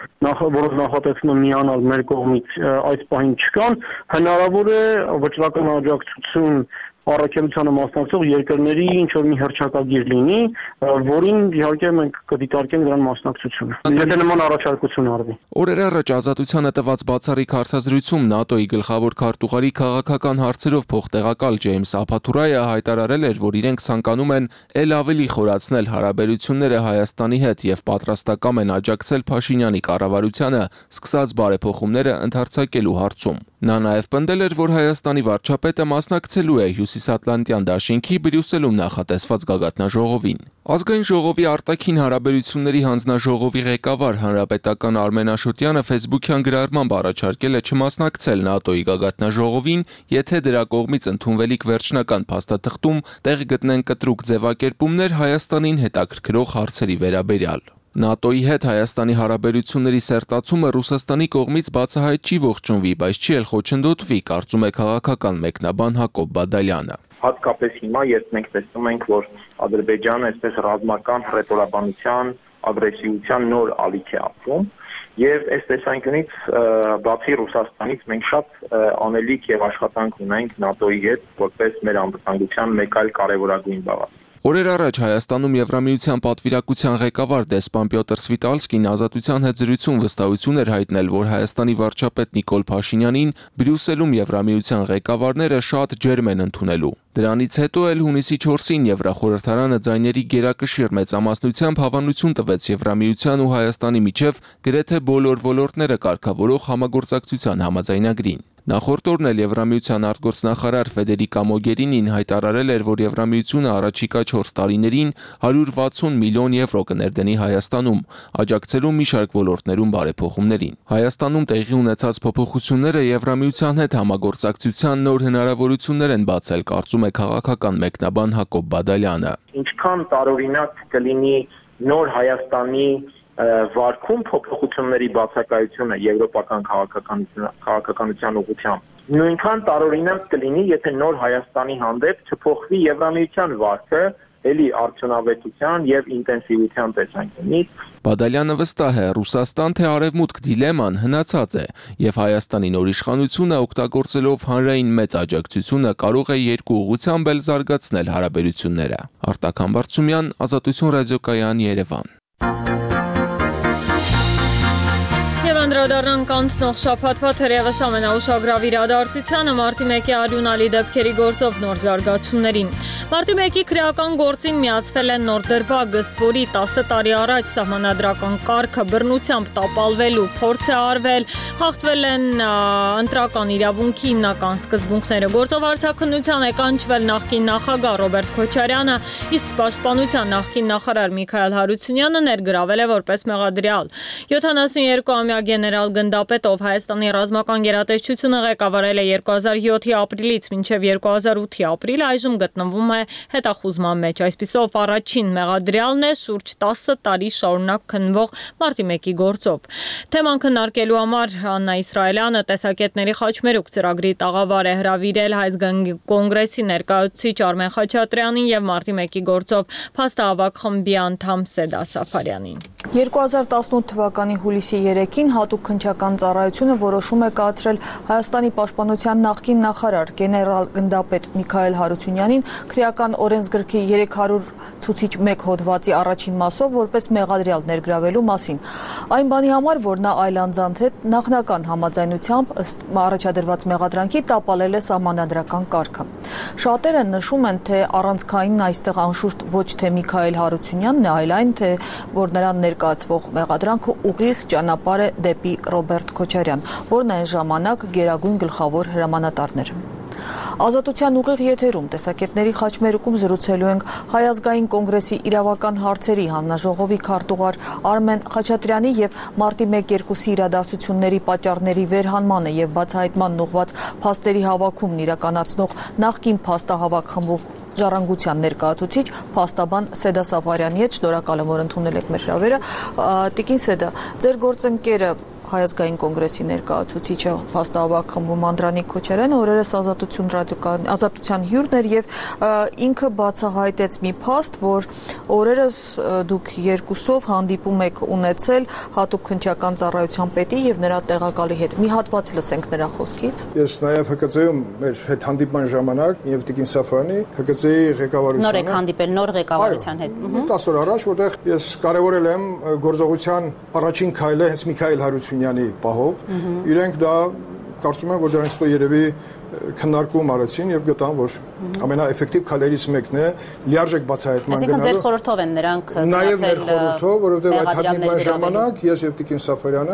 նախատեսվում է միանալ մեր կողմից այս պահին չկան, հնարավոր է վճռական աջակցություն առաքելությանը մասնակցող երկրների ինչ որ մի հռչակագիր լինի, որին իհարկե մենք կդիտարկենք դրան մասնակցությունը։ Եթե նման առաջարկություն արվի։ Օրեր առաջ ազատությանը տված բացառիկ հարցազրույցում ՆԱՏՕ-ի գլխավոր քարտուղարի քաղաքական հարցերով փոխտեղակալ Ջեյմս Ափաթուրայը հայտարարել էր, որ իրենք ցանկանում են ել ավելի խորացնել հարաբերությունները Հայաստանի հետ եւ պատրաստակամ են աջակցել Փաշինյանի կառավարությանը սկսած բարեփոխումները ընդարձակելու հարցում։ Նա նաև պնդել էր, որ Հայաստանի վարչապետը մասնակցելու է Հյուսիսատլանտյան դաշինքի Բրյուսելում նախատեսված գագաթնաժողովին։ Ազգային ժողովի արտաքին հարաբերությունների հանձնաժողովի ղեկավար հանրապետական Արմեն Աշոտյանը Facebook-յան գրառմամբ առաջարկել է չմասնակցել ՆԱՏՕ-ի գագաթնաժողովին, եթե դրա կողմից ընդունվելիք վերջնական փաստաթղթում տեղ գտնեն կտրուկ ձևակերպումներ Հայաստանին հետաքրքրող հարցերի վերաբերյալ։ ՆԱՏՕ-ի հետ Հայաստանի հարաբերությունների սերտացումը Ռուսաստանի կողմից բացահայտ չի ողջունվի, բայց չի էլ խոչընդոտվի, կարծում է քաղաքական մեկնաբան Հակոբ Բադալյանը։ Հատկապես հիմա, երբ մենք տեսնում ենք, որ Ադրբեջանը այսպես ռազմական հռետորաբանության, ագրեսիվության նոր ալիք է ապրում, եւ այս տեսանկյունից բացի Ռուսաստանից մենք շատ անելիք եւ աշխատանք ունենք ՆԱՏՕ-ի հետ, որպես մեր անվտանգության մեկ այլ կարեւորագույն բաղադրիչ։ Օրեր առաջ Հայաստանում Եվրամիության պատվիրակության ղեկավար դեսպան Պյոտր Սվիտալսկին ազատության հետ զրույցում վստահություն էր հայտնել, որ Հայաստանի վարչապետ Նիկոլ Փաշինյանին Բրյուսելում Եվրամիության ղեկավարները շատ ջերմ են ընդունելու։ Դրանից հետո էլ հունիսի 4-ին Եվրախորհրդարանը ձայների գերակշիռ մեծամասնությամբ հավանություն տվեց Եվրամիության ու Հայաստանի միջև գրեթե բոլոր ոլորտները կարգավորող համագործակցության համաձայնագրին։ Նախորդ օրն էլ Եվրամիության արտգործնախարար Ֆեդերիկա Մոգերինին հայտարարել էր, որ Եվրամիությունը առաջիկա 4 տարիներին 160 միլիոն եվրո կներդնի Հայաստանում, աջակցելու մի շարք ոլորտներում բարեփոխումներին։ Հայաստանում տեղի ունեցած փոփոխությունները Եվրամիության հետ համագործակցության նոր հնարավորություններ են բացել, կարծում է քաղաքական մեկնաբան Հակոբ Բադալյանը։ Ինչքան տարօրինակ կլինի նոր Հայաստանի վարկում փոփոխությունների բացակայությունը եվրոպական քաղաքականության ուղղությամբ։ Նույնքան տարօրինակ կլինի, եթե նոր Հայաստանի հանդեպ չփոխվի Եվրամիության վարկը, էլի արդյունավետության եւ ինտենսիվության տեսանկյունից։ Բադալյանը վստահ է, Ռուսաստան թե Արևմուտք դիլեման հնացած է, եւ Հայաստանի նոր իշխանությունը օգտագործելով հանրային մեծ աջակցությունը կարող է երկու ուղղությամբ էլ զարգացնել հարաբերությունները։ Արտակ Համբարձումյան, Ազատություն ռադիոկայան, Երևան։ Անդրադառնանք անցնող շաբաթվա թերևս ամենաուշագրավ իրադարձությանը մարտի 1-ի արյունալի դեպքերի գործով նոր զարգացումներին։ Մարտի 1-ի քրեական գործին միացվել են նոր դրվագ, ըստ որի 10 տարի առաջ սահմանադրական կարգը բռնությամբ տապալվելու փորձ է արվել, խախտվել են ընտրական իրավունքի հիմնական սկզբունքները։ Գործով արձակնության է կանչվել նախկին նախագահ Ռոբերտ Քոչարյանը, իսկ պաշտպանության նախկին նախարար Միքայել Հարությունյանը ներգրավել է որպես մեղադրյալ։ 72-ամյա գեներալ գնդապետ, ով Հայաստանի ռազմական գերատեսչությունը ղեկավարել է 2007-ի ապրիլից մինչև 2008-ի ապրիլ, այժմ գտնվում է հետախուզման մեջ։ Այսպիսով առաջին մեղադրյալն է շուրջ 10 տարի շարունակ քննվող մարտի 1-ի գործով։ Թեման քննարկելու համար Աննա Իսրայելյանը տեսակետների խաչմերուկ ծրագրի տաղավար է հրավիրել Հայազգային կոնգրեսի ներկայացուցիչ Արմեն Խաչատրյանին եւ մարտի 1-ի գործով փաստահավաք խմբի անդամ Սեդա Սաֆարյանին։ 2018 թվականի հուլիսի 3-ին հատուկ քննչական ծառայությունը որոշում է կայացրել Հայաստանի պաշտպանության նախկին նախարար գեներալ գնդապետ Միքայել Հարությունյանին քրեական օրենսգրքի 300 ցուցիչ 1 հոդվածի առաջին մասով որպես մեղադրյալ ներգրավելու մասին։ Այն բանի համար, որ նա այլ անձանց հետ նախնական համաձայնությամբ ըստ առաջադրված մեղադրանքի տապալել է սահմանադրական կարգը։ Շատերը նշում են, թե առանցքայինն այստեղ անշուշտ ոչ թե Միքայել Հարությունյանն է, այլ այն, թե որ նրան ներկայացվող մեղադրանքը ուղիղ ճանապարհ է դեպի Ռոբերտ Քոչարյան, որն այն ժամանակ գերագույն գլխավոր հրամանատարն էր։ Ազատության ուղիղ եթերում տեսակետների խաչմերուկում զրուցելու ենք Հայազգային կոնգրեսի իրավական հարցերի հանձնաժողովի քարտուղար Արմեն Խաչատրյանի եւ մարտի 1-2-ի իրադարձությունների պատճառների վերհանմանը եւ բացահայտման ուղղված փաստերի հավաքումն իրականացնող նախկին փաստահավաք խմբում ժառանգության ներկայացուցիչ փաստաբան Սեդա Սաֆարյանի հետ շնորհակալ եմ, որ ընդունել եք մեր հրավերը։ Տիկին Սեդա, ձեր գործընկերը Հայազգային կոնգրեսի ներկայացուցիչը փաստահավաք խմբում Անդրանիկ Քոչարյանը օրերս ազատության հյուրն էր եւ ինքը բացահայտեց մի փաստ, որ օրերս դուք երկուսով հանդիպում եք ունեցել հատուկ քննչական ծառայության պետի եւ նրա տեղակալի հետ։ Մի հատված լսենք նրա խոսքից։ Ես նաեւ ՀԿՑ-ում մեր հետ հանդիպման ժամանակ եւ Տիկին Սաֆարյանի ՀԿՑ-ի ղեկավարությունը նոր եք հանդիպել նոր ղեկավարության հետ։ 10 օր առաջ, որտեղ ես կարևորել եմ գործողության առաջին քայլը հենց Միքայել Հարությունյանի պահով, իրենք դա կարծում եմ, որ դրանից հետո երևի քննարկում արեցին եւ գտան, որ ամենաէֆեկտիվ քայլերից մեկն է լիարժեք բացահայտման գնալը։ Այսինքն ձեր խորհրդով են նրանք նաեւ մեր խորհրդով, որովհետեւ այդ հանդիպման ժամանակ ես եւ Տիկին Սաֆարյանը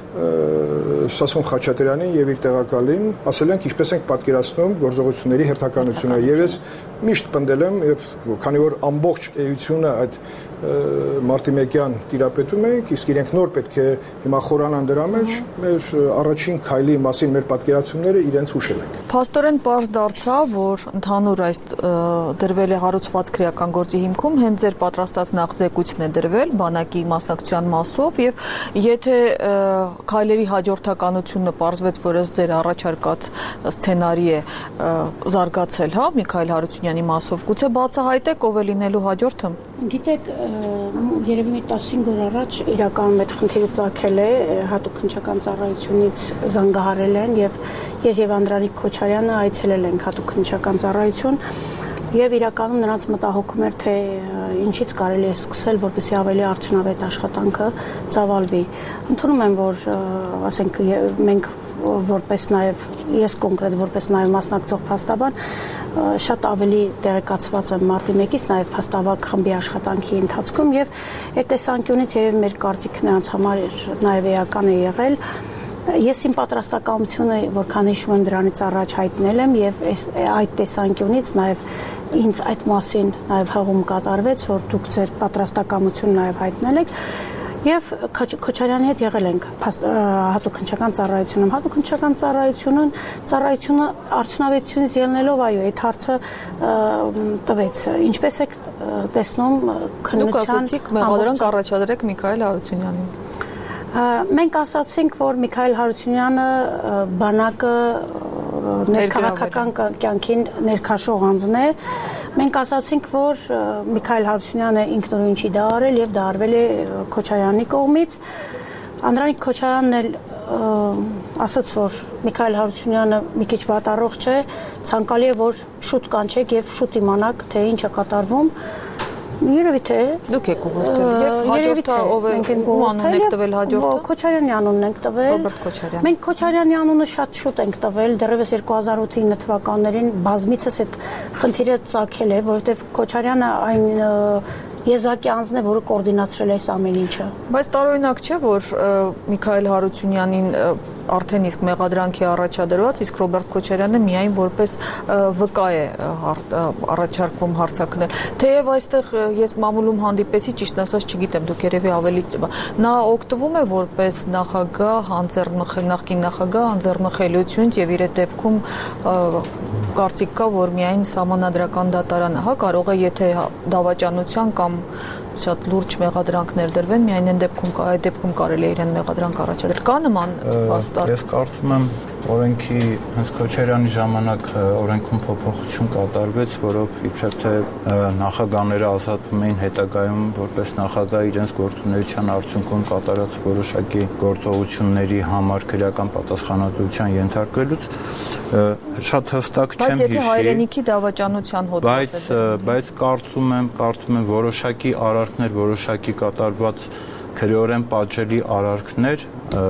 Սասուն Խաչատրյանին եւ իր տեղակալին ասել ենք ինչպես ենք պատկերացնում գործողությունների հերթականությունը եւ ես միշտ պնդել եմ եւ քանի որ ամբողջ էությունը այդ մարտի 1-յան տիրապետում ենք, իսկ իրենք նոր պետք է հիմա խորանան դրա մեջ, մեր առաջին քայլի մասին մեր պատկերացումները իրենց հուշել ենք։ Փաստորեն պարզ դարձավ, որ ընդհանուր այս դրվել է հարուցված քրեական գործի հիմքում հենց ձեր պատրաստած նախզեկույցն է դրվել բանակի մասնակցության մասով եւ եթե քայլերի հաջորդականությունը պարզվեց, որ ըստ ձեր առաջարկած սցենարի է զարգացել, հա, Միքայել Հարությունյանի մասով, գուցե բացահայտեք ով է լինելու հաջորդը։ Գիտեք, երևի մի 15 օր առաջ իրականում այդ խնդիրը ծագել է, հատուկ քննչական ծառայությունից զանգահարել են եւ ես եւ Անդրանիկ Քոչարյանը այցելել ենք հատուկ քննչական ծառայություն եւ իրականում նրանց մտահոգում էր, թե ինչից կարելի է սկսել, որպեսզի ավելի արդյունավետ աշխատանքը ծավալվի։ Ընդունում եմ, որ ասենք մենք որպես նաև ես կոնկրետ որպես նաև մասնակցող փաստաբան շատ ավելի տեղեկացված եմ մարտի 1-ից նաև փաստավակ խմբի աշխատանքի ընթացքում եւ այդ տեսանկյունից երևի մեր կարծիքը նրանց համար նաև էական է եղել։ Ես իմ պատրաստակամությունը որքան հիշում եմ դրանից առաջ հայտնել եմ եւ այդ տեսանկյունից նաև ինձ այդ մասին նաև հաղում կատարվեց, որ դուք ձեր պատրաստակամությունը նաև հայտնել եք եւ Քոչարյանի հետ եղել ենք հատուկ քննչական ծառայությունում։ Հատուկ քննչական ծառայությունը արդյունավետությունից ելնելով այո, այդ հարցը տվեց։ Ինչպես եք տեսնում քննության դուք ասացիք մեղադրանք առաջադրեք Միքայել Հարությունյանին։ Մենք ասացինք, որ Միքայել Հարությունյանը բանակը ներքաղաքական կյանքին ներքաշող անձն է։ Մենք ասացինք, որ Միքայել Հարությունյանը ինքնուրույն չի դա արել եւ դա արվել է Քոչարյանի կողմից։ Անդրանիկ Քոչարյանն էլ ասաց, որ Միքայել Հարությունյանը մի քիչ վատառողջ է, ցանկալի է, որ շուտ կանչեք եւ շուտ իմանաք, թե ինչ է կատարվում։ Երևի թե դուք եք ուղղորդել եւ հաջորդը ով է անուն եք տվել հաջորդը Քոչարյանի անունն ենք տվել Ռոբերտ Քոչարյան մենք Քոչարյանի անունը շատ շուտ ենք տվել դեռևս 2008-9 թվականներին բազմիցս այդ խնդիրը ծագել է որովհետեւ Քոչարյանը այն եզակի անձն է, որը կոորդինացրել է այս ամեն ինչը։ Բայց տարօրինակ չէ, որ Միքայել Հարությունյանին արդեն իսկ մեղադրանքի առաջադրված, իսկ Ռոբերտ Քոչարյանը միայն որպես վկա է առաջարկվում հարցակնել։ Թեև այստեղ ես մամուլում հանդիպեցի, ճիշտ ասած չգիտեմ, դուք երևի ավելի նա օգտվում է որպես նախագահ, նախկին նախագահ անձեռնխելությունից եւ իր դեպքում կարծիք կա, որ միայն սահմանադրական դատարանը, կարող է, եթե դավաճանության կամ շատ լուրջ մեղադրանքներ դրվեն, միայն այն դեպքում կարելի է իրեն մեղադրանք առաջադրել։ Կա նման հաստատ։ Ես կարծում եմ օրենքի հենց Քոչարյանի ժամանակ օրենքում փոփոխություն կատարվեց, որով իբրև թե նախագահները ազատվում էին հետագայում որպես նախագահ իրենց գործունեության արդյունքում կատարած որոշակի գործողությունների համար քրեական պատասխանատվության ենթարկվելուց շատ հստակ չեմ հիշի։ Բայց եթե հայրենիքի դավաճանության հոդված է։ Բայց կարծում եմ որոշակի արարքներ, որոշակի կատարված քրեորեն պատժելի արարքներ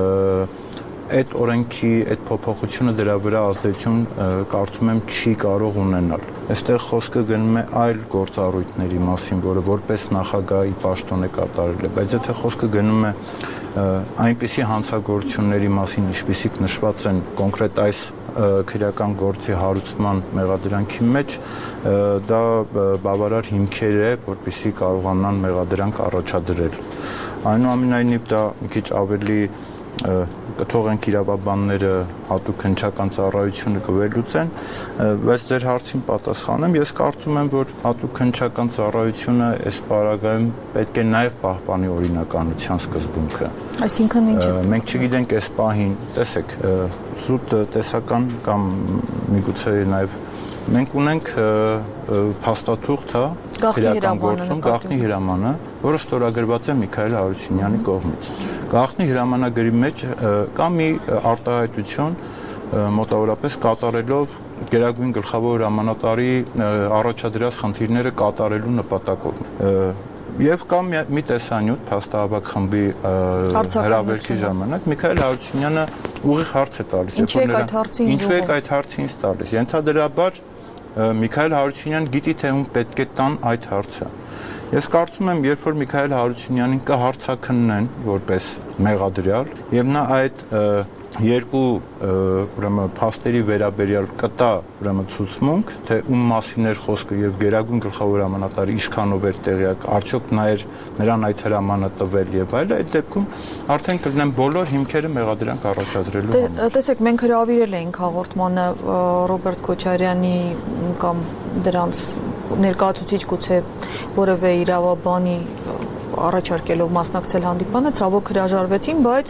այդ օրենքի այդ փոփոխությունը դրա վրա ազդեցություն կարծում եմ չի կարող ունենալ։ Այստեղ խոսքը գնում է այլ գործառույթների մասին, որը որպես նախագահի պաշտոն է կատարել, բայց եթե խոսքը գնում է այնպիսի հանցագործությունների մասին, ինչպիսիք նշված են կոնկրետ այս քրեական գործի հարուցման մեղադրանքի մեջ, դա բավարար հիմքեր է, որպեսզի կարողանան մեղադրանք առաջադրել։ Այնուամենայնիվ դա մի քիչ ավելի կթողենք իրավաբանները հատուկ քննչական ծառայությունը կվելուծեն, բայց ձեր հարցին պատասխանեմ, ես կարծում եմ, որ հատուկ քննչական ծառայությունը այս պարագայում պետք է նաև պահպանի օրինականության սկզբունքը։ Այսինքն ինչ է։ Մենք չգիտենք այս պահին, տեսեք, զուտ տեսական կամ միգուցե նաև մենք ունենք փաստաթուղթ, քրեական գործում գաղտնի հրամանը, որը ստորագրված է Միքայել Հարությունյանի կողմից։ Գաղտնի հրամանագրի մեջ կա մի արտահայտություն մոտավորապես կատարելով Գերագույն գլխավոր հրամանատարի առաջադրած խնդիրները կատարելու նպատակով։ Եվ կա մի տեսանյութ փաստահավաք խմբի հրավերքի ժամանակ Միքայել Հարությունյանը ուղիղ հարց է տալիս, ինչու եք այդ հարցը ինձ տալիս։ Ենթադրաբար Միքայել Հարությունյանը գիտի, թե ում պետք է տան այդ հարցը։ Ես կարծում եմ, երբ որ Միքայել Հարությունյանին կհարցաքննեն որպես մեղադրյալ, եւ նա այդ երկու ուրեմն փաստերի վերաբերյալ կտա ուրեմն ցուցմունք, թե ում մասին էր խոսքը եւ Գերագույն գլխավոր հրամանատարը ինչքանով էր տեղյակ, արդյոք նրան այդ հրամանը տվել եւ այլն, այդ դեպքում արդեն կլինեն բոլոր հիմքերը մեղադրանք առաջադրելու համար։ Տեսեք, մենք հրավիրել էինք հաղորդմանը Ռոբերտ Քոչարյանի կամ դրանց ներկայացուցիչ գուցե որևէ իրավաբանի առաջարկելով մասնակցել հանդիպանը, ցավոք հրաժարվեցին, բայց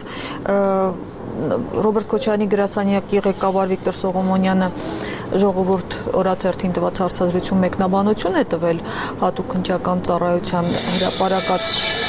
Ռոբերտ Քոչարյանի գրասենյակի ղեկավար Վիկտոր Սողոմոնյանը ժողովուրդ օրաթերթին տված հարցազրույցում մեկնաբանություն է տվել հատուկ քննչական ծառայության հրապարակած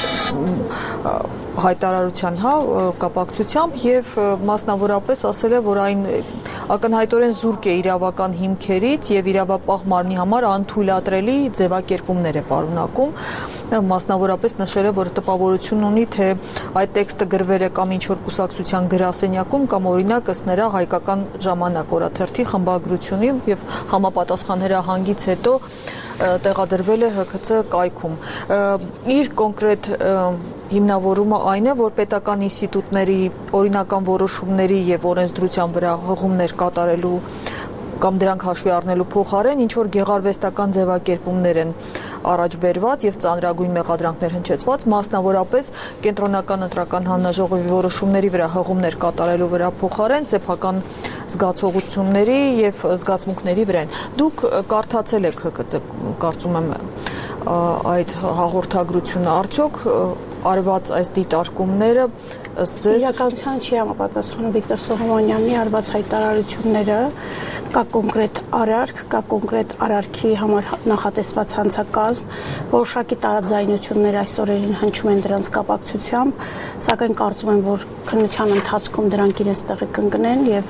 հայտարարության կապակցությամբ եւ մասնավորապես ասել է, որ այն ակնհայտորեն զուրկ է իրավական հիմքերից եւ իրավապահ մարմնի համար անթույլատրելի ձևակերպումներ է պարունակում, մասնավորապես նշել է, որ տպավորություն ունի, թե այդ տեքստը գրվել է կամ ինչ-որ կուսակցության գրասենյակում կամ օրինակ ըստ նրա Հայկական ժամանակ օրաթերթի խմբագրությունի եւ համապատասխան հրահանգից հետո տեղադրվել է ՀՔՑ կայքում։ Իր կոնկրետ հիմնավորումը այն է, որ պետական ինստիտուտների օրինական որոշումների եւ օրենսդրության վրա հղումներ կատարելու կամ դրանք հաշվի առնելու փոխարեն ինչ որ գեղարվեստական ձևակերպումներ են առաջ բերված եւ ծանրագույն մեղադրանքներ հնչեցված, մասնավորապես կենտրոնական ընտրական հանձնաժողովի որոշումների վրա հղումներ կատարելու վրա փոխարեն սեփական զգացողությունների եւ զգացմունքների վրա են։ Դուք կարդացել եք ՀԿՑ, կարծում եմ այդ հաղորդագրությունը, արդյոք արված այս դիտարկումները իրականության չի համապատասխանում Վիկտոր Սողոմոնյանի արված հայտարարությունները, կա կոնկրետ արարք, կա կոնկրետ արարքի համար նախատեսված հանցակազմ, որոշակի տարաձայնություններ այս օրերին հնչում են դրանց կապակցությամբ, սակայն կարծում եմ, որ քննության ընթացքում դրանք իրենց տեղը կընկնեն եւ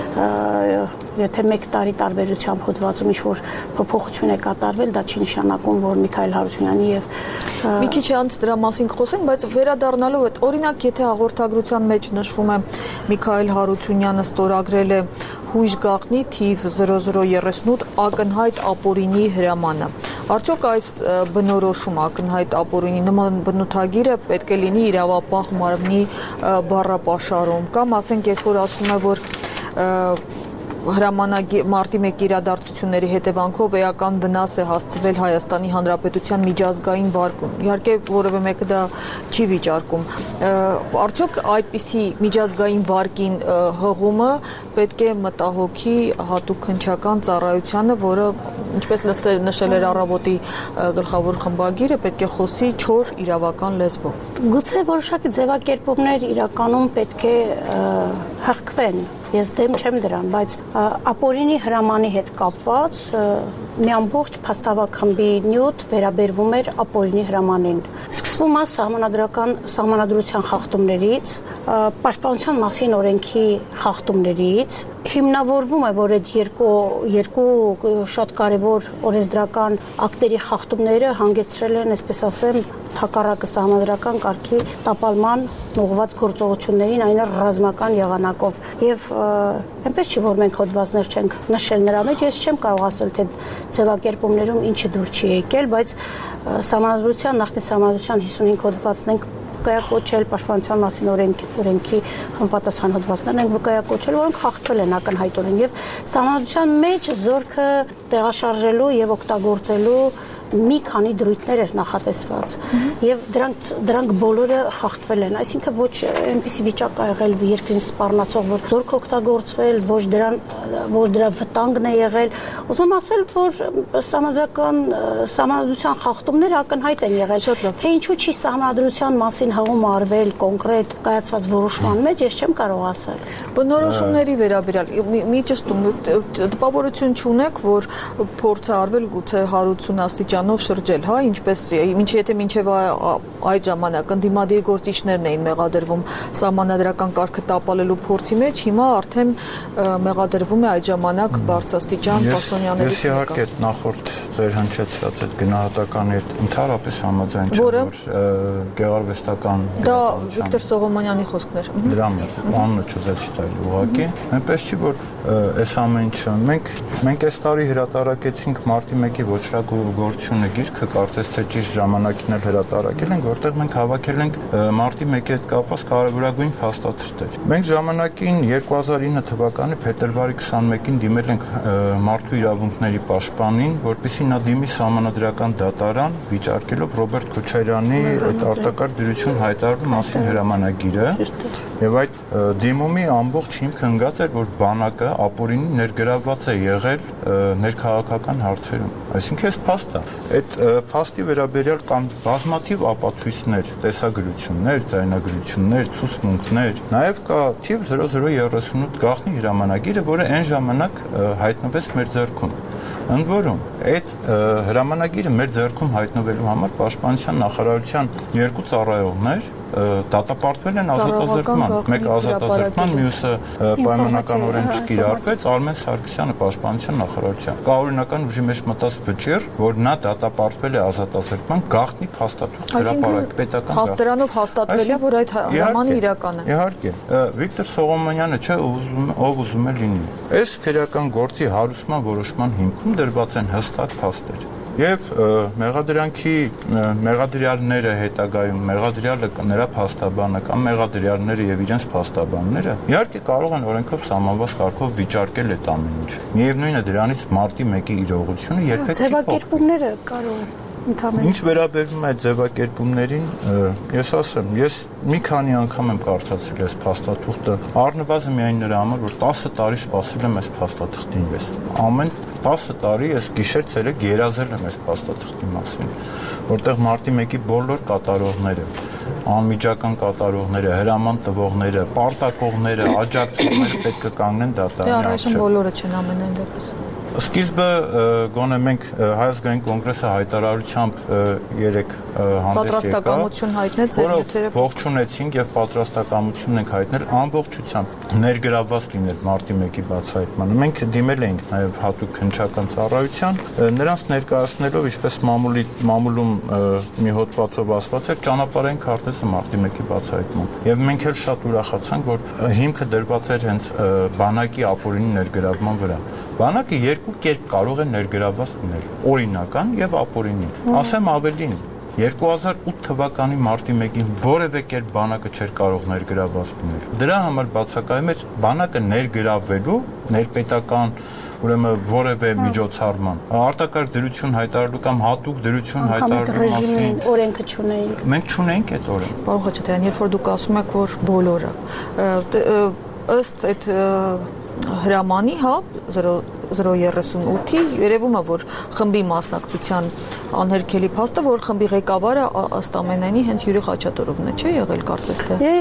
եթե մեկ տարի տարբերությամբ հոդվածում ինչ-որ փոփոխություն է կատարվել, դա չի նշանակում, որ Միքայել Հարությունյանի եւ մի քիչ անց դրա մասին կխոսենք, բայց վերադառնալով այդ օրինակ, եթե հաղորդագրության մեջ նշվում է Միքայել Հարությունյանը ստորագրել է հույժ գաղտնի թիվ 0038 ակնհայտ ապօրինի հրամանը, Արդյոք այս բնորոշումը ակնհայտ ապօրինի նման բնութագիրը պետք է լինի իրավապահ մարմնի բառապաշարում կամ ասենք երբ որ ասվում է որ հրամանագի մարտի 1 իրադարձությունների հետևանքով էական վնաս է հասցվել Հայաստանի Հանրապետության միջազգային վարկուն։ Իհարկե որևէ մեկը դա չի վիճարկում։ Արդյոք այդպիսի միջազգային վարկին հղումը պետք է մտահոգի հատուկ քննչական ծառայությանը, որը ինչպես նշել էր առավոտի գլխավոր խմբագիրը, պետք է խոսի չոր իրավական լեզվով։ Գուցե որոշակի ձևակերպումներ իրականում պետք է հղկվեն։ Ես դեմ չեմ դրան, բայց ապօրինի հրամանի հետ կապված մի ամբողջ փաստավախ-խմբի նյութ վերաբերվում էր ապօրինի հրամանին։ Սկսվում է սահմանադրության խախտումներից, պաշտպանության մասին օրենքի խախտումներից, հիմնավորվում է, որ այդ երկու շատ կարևոր օրենսդրական ակտերի խախտումները հանգեցրել են, այսպես ասեմ, թակառակը սահմանադրական կարգի տապալման ուղղված գործողություններին, այն ռազմական եղանակով։ Եվ այնպես չի, որ մենք հոդվածներ չենք նշել նրա մեջ, ես չեմ կարող ասել, թե ձևակերպումներում ինչը դուր չի եկել, բայց նախկին սահմանադրության 55 հոդվածն ենք վկայակոչել, պաշտպանության մասին օրենքի համապատասխան հոդվածներն ենք վկայակոչել, որոնք խախտվել են ակնհայտորեն եւ սահմանադրության մեջ զորքը տեղաշարժելու եւ օգտագործելու մի քանի դրույթներ էր նախատեսված եւ դրանք բոլորը խախտվել են, այսինքն ոչ այնպիսի վիճակ ա եղել երկրին սպառնացող, որ զորք օգտագործվել, ոչ դրա վտանգն է եղել։ Ուզում եմ ասել, որ սահմանադրության խախտումները ակնհայտ են եղել, թե ինչու չի սահմանադրության մասին հղում արվել կոնկրետ կայացված որոշման մեջ, ես չեմ կարող ասել։ Բնորոշումների վերաբերյալ մի ճշտում տպավորություն չունեք, որ փորձ է արվել գուցե 180 աստիճանով շրջել, հա, ինչպես եթե մինչև այդ ժամանակ ընդդիմադիր գործիչներն էին մեղադրվում սահմանադրական կարգը տապալելու փորձի մեջ, հիմա արդեն մեղադրվում է այդ ժամանակ բարձրաստիճան պաշտոնյաների։ Ես իհարկե նախորդ ձեր հնչեցրած այդ գնահատականի հետ ընդհանրապես համաձայն չեմ, որ գեղարվեստական դա Վիկտոր Սողոմոնյանի խոսքն էր։ Դրա մեջ անունը չուզեցի տալ ուղղակի, այնպես չի, որ այս ամեն ինչը մենք այս տարի հրատարակեցինք մարտի 1-ի ոչրագործությունը գիրքը, կարծես թե ճիշտ ժամանակին էլ հրատարակել ենք, որտեղ մենք հավաքել ենք մարտի 1-ի հետ կապված կարևորագույն փաստաթղթեր։ Մենք ժամանակին 2009 թվականի փետրվարի 21-ին դիմել ենք մարդու իրավունքների պաշտպանին, որպեսզի նա դիմի սահմանադրական դատարան վիճարկելով Ռոբերտ Քոչարյանի այդ արտակարգ դրություն հայտարարելու մասին հրամանագիրը, եւ այդ դիմումի ամբողջ հիմքը ընկած էր, որ բանակը ապօրինի ներգրավված է եղել ներքաղաքական հարցերում։ Այսինքն այս փաստը, այդ փաստի վերաբերյալ կան բազմաթիվ ապացույցներ, տեսագրություններ, ձայնագրություններ, ցուցմունքներ, նաեւ կա թիվ 0038 գաղտնի հրամանագիրը, որը այն ժամանակ հայտնվեց մեր ձեռքում։ Ընդ որում, այդ հրամանագիրը մեր ձեռքում հայտնվելու համար պաշտպանության նախարարության երկու ծառայողներ դատապարտվել են ազատազրկման, մեկը ազատազրկման, մյուսը պայմանականորեն չկիրառվեց, Արմեն Սարգսյանը պաշտպանության նախարարության։ Կա օրինական ուժի մեջ մտած վճիռ, որ նա դատապարտվել է ազատազրկման գաղտնի փաստաթուղթ հրապարակ պետական գաղտնի։ Դրանով հաստատվել է, որ այդ հրամանը իրական է։ Իհարկե, Վիկտոր Սողոմոնյանը չէ, ով ուզում է լինի։ Այս քրեական գործի հարուցման որոշման հիմքում դրված են հստակ փաստեր։ Եվ մեղադրյալները հետագայում, մեղադրյալը նրա փաստաբանը կամ մեղադրյալները եւ իրենց փաստաբանները իհարկե կարող են օրենքով սահմանված կարգով վիճարկել այդ ամեն ինչ։ Միևնույնն է դրանից մարտի 1-ի իրողությունը երբեք չի ձևակերպումները կարող են ընդհանրապես։ Ինչ վերաբերում է այդ ձևակերպումներին, ես ասեմ, ես մի քանի անգամ եմ կարդացել այս փաստաթուղթը, առնվազն միայն նրա համար, որ 10 տարի սպասել եմ այս փաստաթղթին ես։ Ամեն 10 տարի ես գիշեր-ցերեկ երազել եմ այս փաստաթղթի մասին, որտեղ մարտի 1-ի բոլոր կատարողները, անմիջական կատարողները, հրաման տվողները, պարտակողները, աջակցողները պետք է կանգնեն դատարանի առջև։ Առայժմ բոլորը չեն ամենայն դեպս։ Սկիզբը գոնե մենք Հայ ազգային կոնգրեսը հայտարարությամբ 3 հանդես եկա, պատրաստակամություն հայտնեց ձեր նյութերը ողջունեցինք եւ պատրաստակամություն ենք հայտնել ամբողջությամբ ներգրավված լինել մարտի 1-ի բացահայտմանը։ Մենք դիմել էինք նաեւ հատուկ քննչական ծառայության, նրանց ներկայացնելով ինչպես մամուլում մի հոդվածով ասված էր ճանապարհային քարտեզը մարտի 1-ի բացահայտման։ Եվ մենք էլ շատ ուրախացանք, որ հիմքը դրված էր հենց բանակի ապօրինի ներգրավման վրա։ Բանակը երկու կերպ կարող է ներգրավված լինել՝ օրինական եւ ապօրինի։ Ասեմ ավելին, 2008 թվականի մարտի 1-ին որևէ կերպ բանակը չէր կարող ներգրավված լինել։ Դրա համար բացակայում էր բանակը ներգրավելու ներպետական ուրեմն որևէ միջոցառման արտակարգ դրություն հայտարարելու կամ հատուկ դրություն հայտարարելու մասին օրենքը չունեինք։ Մենք չունեինք այդ օրենքը։ Պարոն Խաչատրյան, երբ որ դուք ասում եք, որ բոլորը ըստ այդ հրամանի, հա, 038-ի երևում է, որ խմբի մասնակցության անհերքելի փաստը, որ խմբի ղեկավարը ըստ ամենայնի հենց Յուրի Խաչատուրովն է, չէ՞ եղել կարծես թե։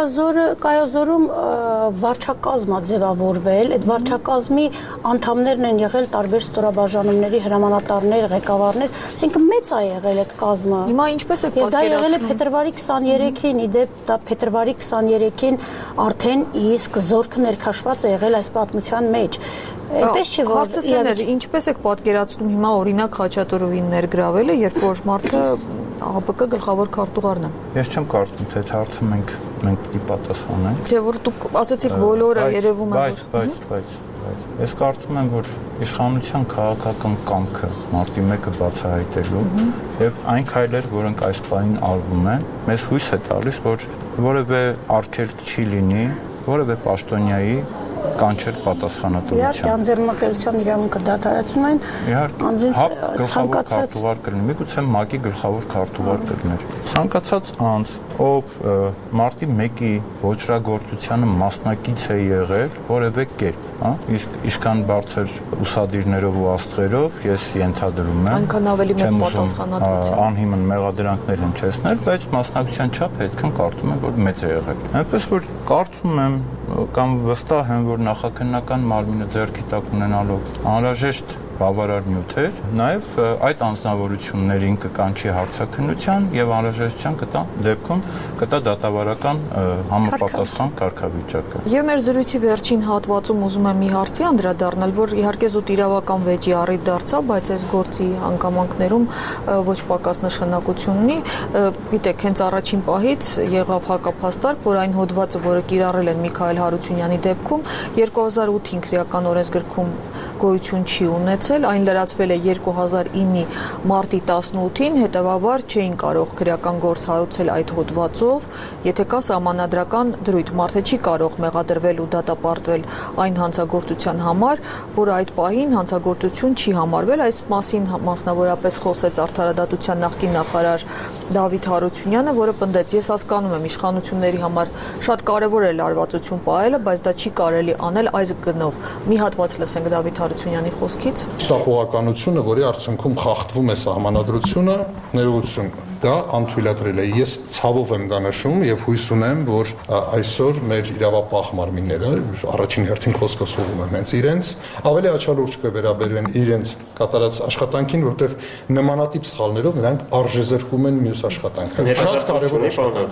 Կայազորում վարչակազմ է ձևավորվել, այդ վարչակազմի անդամներն են եղել տարբեր ստորաբաժանումների հրամանատարներ, ղեկավարներ, այսինքն մեծ է եղել այդ կազմը։ Հիմա ինչպես է պատկերացնում։ Դա եղել է փետրվարի 23-ին, իդեպ դա փետրվարի 23-ին արդեն իսկ զորքը ներքաշված է եղել այս պատմության մեջ։ Այդպես չէ, որ հարցեր, ինչպես եք պատկերացնում հիմա օրինակ Խաչատուրովին ներգրավելը, երբ որ մարդը ՀԱՊԿ գլխավոր քարտուղարն է։ Ես չեմ կարծում, թե այդ հարցը մենք պիտի պատասխանենք։ Չէ, որ դուք ասացիք բոլորը երևում է։ Բայց ես կարծում եմ, որ իշխանության քաղաքական կամքը մարտի 1-ը բացահայտելու եւ այն քայլեր, որոնք այս պահին արվում են, մեզ հույս է տալիս, որ որևէ արգելք չի լինի, որևէ պաշտոնյայի կանչել պատասխանատվության։ Իհարկե, անձեռնմխելիության իրավունքը դադարեցնում են։ Իհարկե, ՀԱՊ գլխավոր քարտուղար կլինի, միգուցե ՄԱԿ-ի գլխավոր քարտուղար կլիներ։ Ցանկացած անձ, ով մարտի 1-ի ոչրագործությանը մասնակից է եղել որևէ կերպ, հա, իսկ ինչքան բարձր ուսադիրներով ու աստղերով ես ենթադրում եմ, այնքան ավելի մեծ պատասխանատվություն, անհիմն մեղադրանքներ հնչեցնել, բայց մասնակցության չափը այդքան կարծում եմ, որ մեծ է եղել։ Այնպես որ կարծում եմ կամ վստահ եմ, որ նախաքննական մարմինը ձեռքի տակ ունենալով անհրաժեշտ բավարար նյութեր, նաև այդ անձնավորություններին կկանչի հարցաքննության եւ անհրաժեշտության դեպքում կտա դատավարական համապատասխան կարգավիճակը։ Եվ մեր զրույցի վերջին հատվածում ուզում եմ մի հարցի անդրադառնալ, որ իհարկե զուտ իրավական վեճի առիթ դարձավ, բայց այս գործի հանգամանքներում ոչ պակաս նշանակություն ունի։ Գիտեք, հենց առաջին պահից եղավ հակափաստարկ, որ այն հոդվածը, որը կիրառել են Միքայել Հարությունյանի դեպքում, 2008-ին քրեական օրենսգրքում գոյություն չի ունեցել, այն լրացվել է 2009-ի մարտի 18-ին, հետևաբար չէին կարող քրեական գործ հարուցել այդ հոդվածով, եթե կա սահմանադրական դրույթ, մարդը չի կարող մեղադրվել ու դատապարտվել այն հանցագործության համար, որը այդ պահին հանցագործություն չի համարվել, այս մասին մասնավորապես խոսեց Արդարադատության նախկին նախարար Դավիթ Հարությունյանը, որը պնդեց, ես հասկանում եմ իշխանությունների համար շատ կարևոր է լարվածություն պահելը, բայց դա չի կարելի անել այս գնով։ Մի հատված լսենք Դավիթ Հարությունյանի խոսքից։ Շտապողականությունը, որի արդյունքում խախտվում է սահմանադրությունը, ներողություն, դա անթույլատրել է։ Ես ցավով եմ դա նշում եւ հույս ունեմ, որ այսօր մեր իրավապահ մարմինները առաջին հերթին խոսքը սողում են հենց իրենց, ավելի աչալուրջ կվերաբերեն իրենց կատարած աշխատանքին, որտեղ նմանատիպ սխալներով նրանք արժեզրկում են մյուս աշխատանքը։ Շատ կարևոր է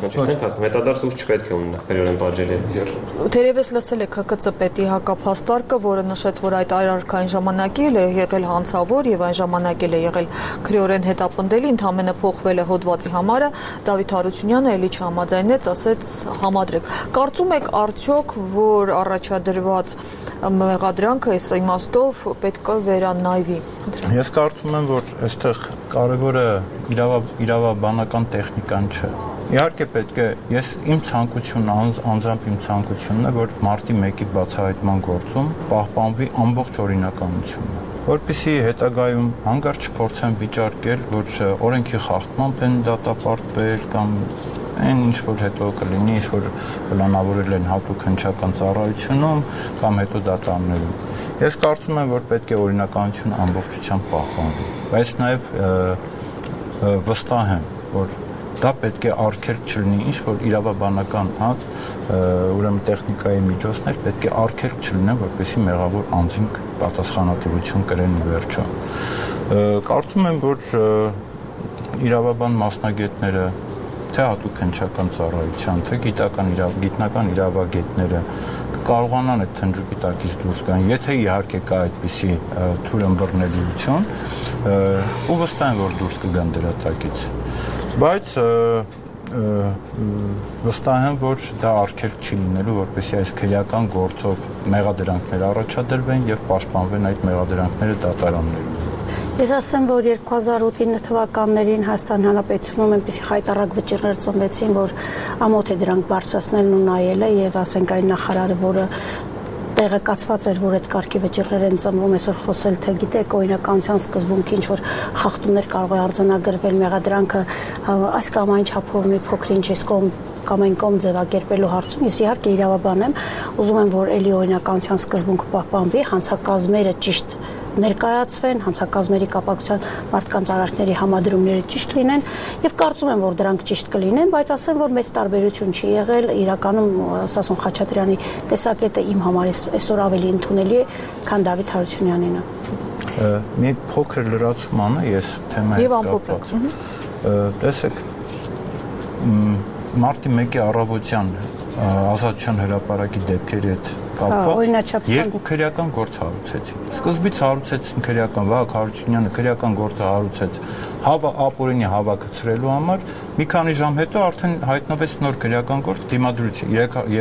հետադարձ ուժ չպետք է ունենա քրեորեն պատժելի։ Թերևս լսել եք ՀԿՑ պետի հակափաստարկը, որը նշեց, որ այդ արարքային ժամանակի էլ է եղել հանցավոր եւ այն ժամանակ էլ է եղել քրեորեն հետապնդելի, ընդհանրապես փոխվել է հոդվածի համարը։ Դավիթ Հարությունյանը էլի չհամաձայնեց, ասեց համադրեք։ Կարծում եք արդյոք, որ առաջադրված մեղադրանքը այս իմաստով պետք է վերանայվի։ Ես կարծում եմ, որ այստեղ կարևորը իրավաբանական տեխնիկան չէ։ Իհարկե պետք է, ես իմ ցանկությունը, անձամբ իմ ցանկությունն է, որ մարտի 1-ի բացահայտման գործում պահպանվի ամբողջ օրինականությունը, որպեսզի հետագայում հանկարծ չփորձեն վիճարկել, որ օրենքի խախտմամբ են դատապարտվել կամ այն ինչ որ հետո կլինի, ինչ որ պլանավորել են հատուկ հնչական ծառայությունում կամ հետո դատարաններում։ Ես կարծում եմ, որ պետք է օրինականությունը ամբողջությամբ պահպանվի, բայց նաև վստահ եմ, որ դա պետք է արգելք չլինի, ինչ որ իրավաբանական ուրեմն տեխնիկայի միջոցներ պետք է արգելք չլինեն, որպեսզի մեղավոր անձին պատասխանատվություն կրեն ի վերջո։ Կարծում եմ, որ իրավաբան մասնագետները, թե հատուկ հնչական ծառայության, թե գիտնական իրավագետները կարողանան այդ թնջուկի տակից դուրս գան, եթե իհարկե կա այդպիսի թույլ ըմբռնելիություն, ու վստահ եմ, որ դուրս կգան դրա տակից։ Բայց վստահ եմ, որ դա արգելք չի լինելու, որպեսզի այս քրեական գործով մեղադրանքներ առաջադրվեն եւ պաշտպանվեն այդ մեղադրանքները դատարաններում։ Ես ասեմ, որ 2008 թվականներին Հայաստանի Հանրապետությունում այնպիսի խայտառակ վճիռներ ծնվեցին, որ ամոթ է դրանք բարձրացնելն ու նայելը եւ ասենք այն նախարարը, որը տեղեկացված էր, որ այդ կարգի վճիռներ են ծնվում, այսօր խոսել թե գիտեք, օրինականության սկզբունքի ինչ որ խախտումներ կարող է արձանագրվել, մեղադրանքը այս կամ այն չափով մի փոքր-ինչ էս կամ այն կողմ ձևակերպելու հարցում, ես իհարկե իրավաբան եմ, ուզում եմ, որ ելի օրինականության սկզբունքը պահպանվի, հանցակազմերը ճիշտ ներկայացվեն, հանցակազմերի կապակցության մարդկանց արարքների համադրումները ճիշտ լինեն եւ կարծում եմ, որ դրանք ճիշտ կլինեն, բայց ասեմ, որ մեծ տարբերություն չի եղել իրականում Սասուն Խաչատրյանի տեսակետը իմ համար այսօր ավելի ընդունելի է, քան Դավիթ Հարությունյանինը։ Մի փոքր լրացում անա, ես թեմայի կապված։ Տեսեք, մարտի 1-ի առավոտյան Ազատության հրապարակի դեպքերի հետ կապված երկու քրեական գործ հարուցեցին։ Սկզբից հարուցեցին քրեական Վահագ Հարությունյանը քրեական գործը հարուցեց ապօրինի հավաքը ցրելու համար, մի քանի ժամ հետո արդեն հայտնվեց նոր քրեական գործ դիմադրություն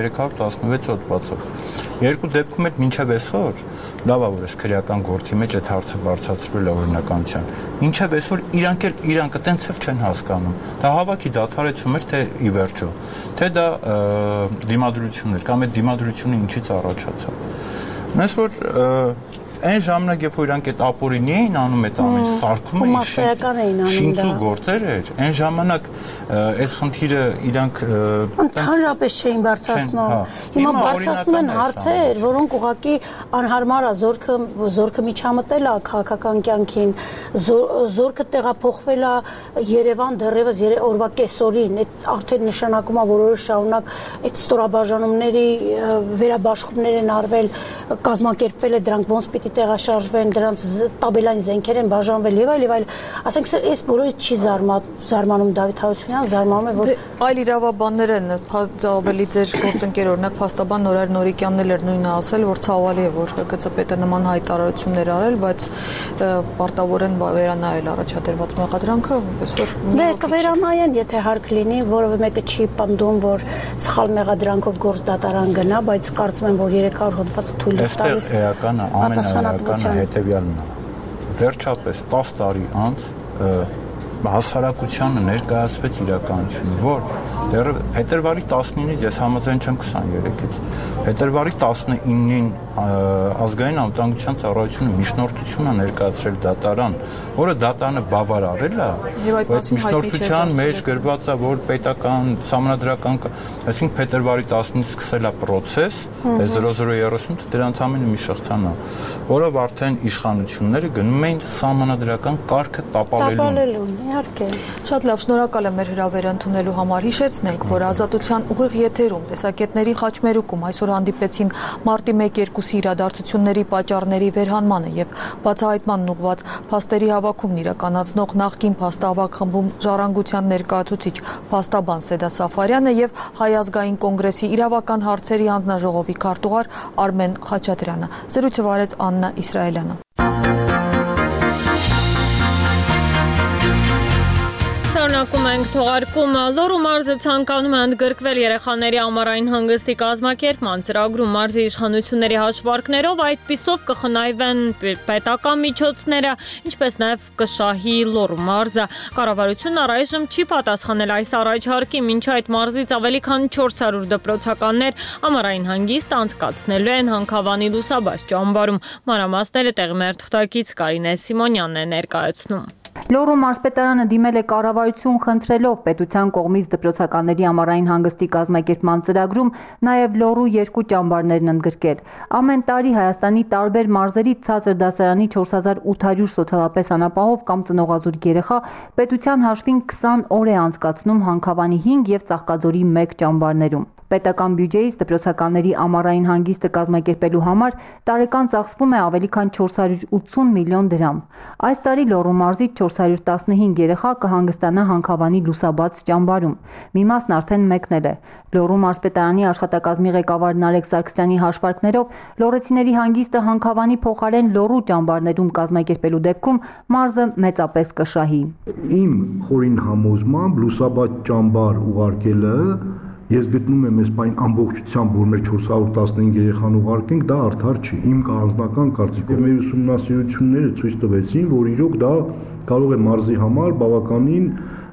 316 հոդվածով։ Երկու դեպքում էլ մինչև այսօր լավ է որ այս քրեական գործի մեջ այդ հարցը բարձրացրվել է օրինականության։ Մինչև այսօր իրանք այտենց էլ չեն հասկանում։ Դա հավաքի դադարեցում էր թե ի վերջո, թե դա դիմադրություն էր կամ այդ դիմադրությունը ինչից առաջացավ։ Նես որ այն ժամանակ երբ որ իրանք այդ ապօրինի էին անում այդ ամեն սարքում էին շինծու գործեր էր այն ժամանակ այս խնդիրը իրանք ընդհանրապես չէին բարձրացնում հիմա բարձրացնում են հարցեր որոնք ուղղակի անհարմար է զորքը միջամտել է քաղաքական կյանքին զորքը տեղափոխվել է Երևան դեռևս օրվա կեսօրին այդ արդեն նշանակում է որ օրեր շարունակ այդ ստորաբաժանումների վերաբաշխումներ են արվել կազմակերպվել է դրանք ոնց պիտի տեղաշարժվեն, դրանց տաբելային զենքեր են բաժանվել եւ այլ, ասենք այս բոլորը չի զարմանում Դավիթ Հարությունյանը, զարմանում է որ այլ իրավաբաններ են, ավելի ձեր գործընկեր օրինակ փաստաբան Նորայր Նորիկյանն էլ էր նույնը ասել, որ ցավալի է, որ ԿՑՊՏ նման հայտարարություններ արել, բայց պարտավոր են վերանայել առաջադրված մեղադրանքը, այնպես որ դե կվերանայեն, եթե հարկ լինի, որովը մեկը չի պնդում, որ սխալ մեղադրանքով գործ դատարան գնա, բայց կարծում եմ, որ 300 հոդված թույլ է տալիս Էականը հետևյալն է։ Վերջապես 10 տարի անց հասարակությանը ներկայացվեց իրականությունը, որ դեռ փետրվարի 19-ից ես համաձայն չեմ 23-ից, փետրվարի 19-ին ազգային անվտանգության ծառայությունը միջնորդություն է ներկայացրել դատարան, որը դատարանը բավարարել է, բայց միջնորդության մեջ գրված է, որ պետական, սահմանադրական, այսինքն փետրվարի 19-ից սկսել է process, 0030 դրանց ամենը մի շղթան է, որով արդեն իշխանությունները գնում էին սահմանադրական կարգը տապալելուն։ Իհարկե։ Շատ լավ, շնորհակալ եմ մեր հրավերը ընդունելու համար։ Հիշեցնենք, որ Ազատության ուղիղ եթերում տեսակետների խաչմերուկում այսօր հանդիպեցին մարտի 1-2-ի իրադարձությունների պատճառների վերհանմանը եւ բացահայտմանն ուղղված փաստերի հավաքումն իրականացնող նախկին փաստահավաք խմբում Ժառանգության ներկայացուցիչ փաստաբան Սեդա Սաֆարյանը եւ Հայ ազգային կոնգրեսի իրավական հարցերի հանձնաժողովի քարտուղար Արմեն Խաչատրյանը։ Զրույցը վարեց Աննա Իսրայելյանը։ Շարունակում ենք թողարկումը։ Լոռու մարզը ցանկանում է ընդգրկվել երեխաների ամառային հանգստի կազմակերպման ծրագրում մարզի իշխանությունների հաշվարկներով այդպիսով կխնայվեն պետական միջոցները, ինչպես նաև կշահի Լոռու մարզը։ Կառավարությունն առայժմ չի պատասխանել այս առաջարկին, մինչ այդ մարզից ավելի քան 400 դպրոցականներ ամառային հանգիստ անցկացնելու են Հանքավանի Լուսաբաց ճամբարում։ Մանրամասները տեղի մեր թղթակից Կարինե Սիմոնյանն է ներկայացնում։ Լոռու մարզպետարանը դիմել է կառավարություն խնդրելով պետության կողմից դպրոցականների ամառային հանգստի կազմակերպման ծրագրում նաև Լոռու 2 ճամբարներն ընդգրկել։ Ամեն տարի Հայաստանի տարբեր մարզերի ցածր դասարանի 4800 սոցիալապես անապահով կամ ծնողազուրկ երեխա պետության հաշվին 20 օր է անցկացնում Հանքավանի 5 եւ Ծաղկաձորի 1 ճամբարներում։ Պետական բյուջեից դպրոցականների ամառային հանգիստը կազմակերպելու համար տարեկան ծախսվում է ավելի քան 480 միլիոն դրամ։ Այս տարի Լոռու մարզից 415 երեխա կհանգստանա Հանքավանի լուսաբաց ճամբարում։ Մի մասն արդեն մեկնել է։ Լոռու մարզպետարանի աշխատակազմի ղեկավար Նարեկ Սարգսյանի հաշվարկներով լոռեցիների հանգիստը Հանքավանի փոխարեն Լոռու ճամբարներում կազմակերպելու դեպքում մարզը մեծապես կշահի։ Իմ խորին համոզմամբ լուսաբաց ճամբար ուղարկելը ես գտնում եմ այս բան ամբողջությամբ, որ մեր 415 երեխան ուղարկենք, դա արդար չի։ Իմ անձնական կարծիքով մեր ուսումնասիրությունները ցույց տվեցին, որ իրոք դա կարող է մարզի համար բավականին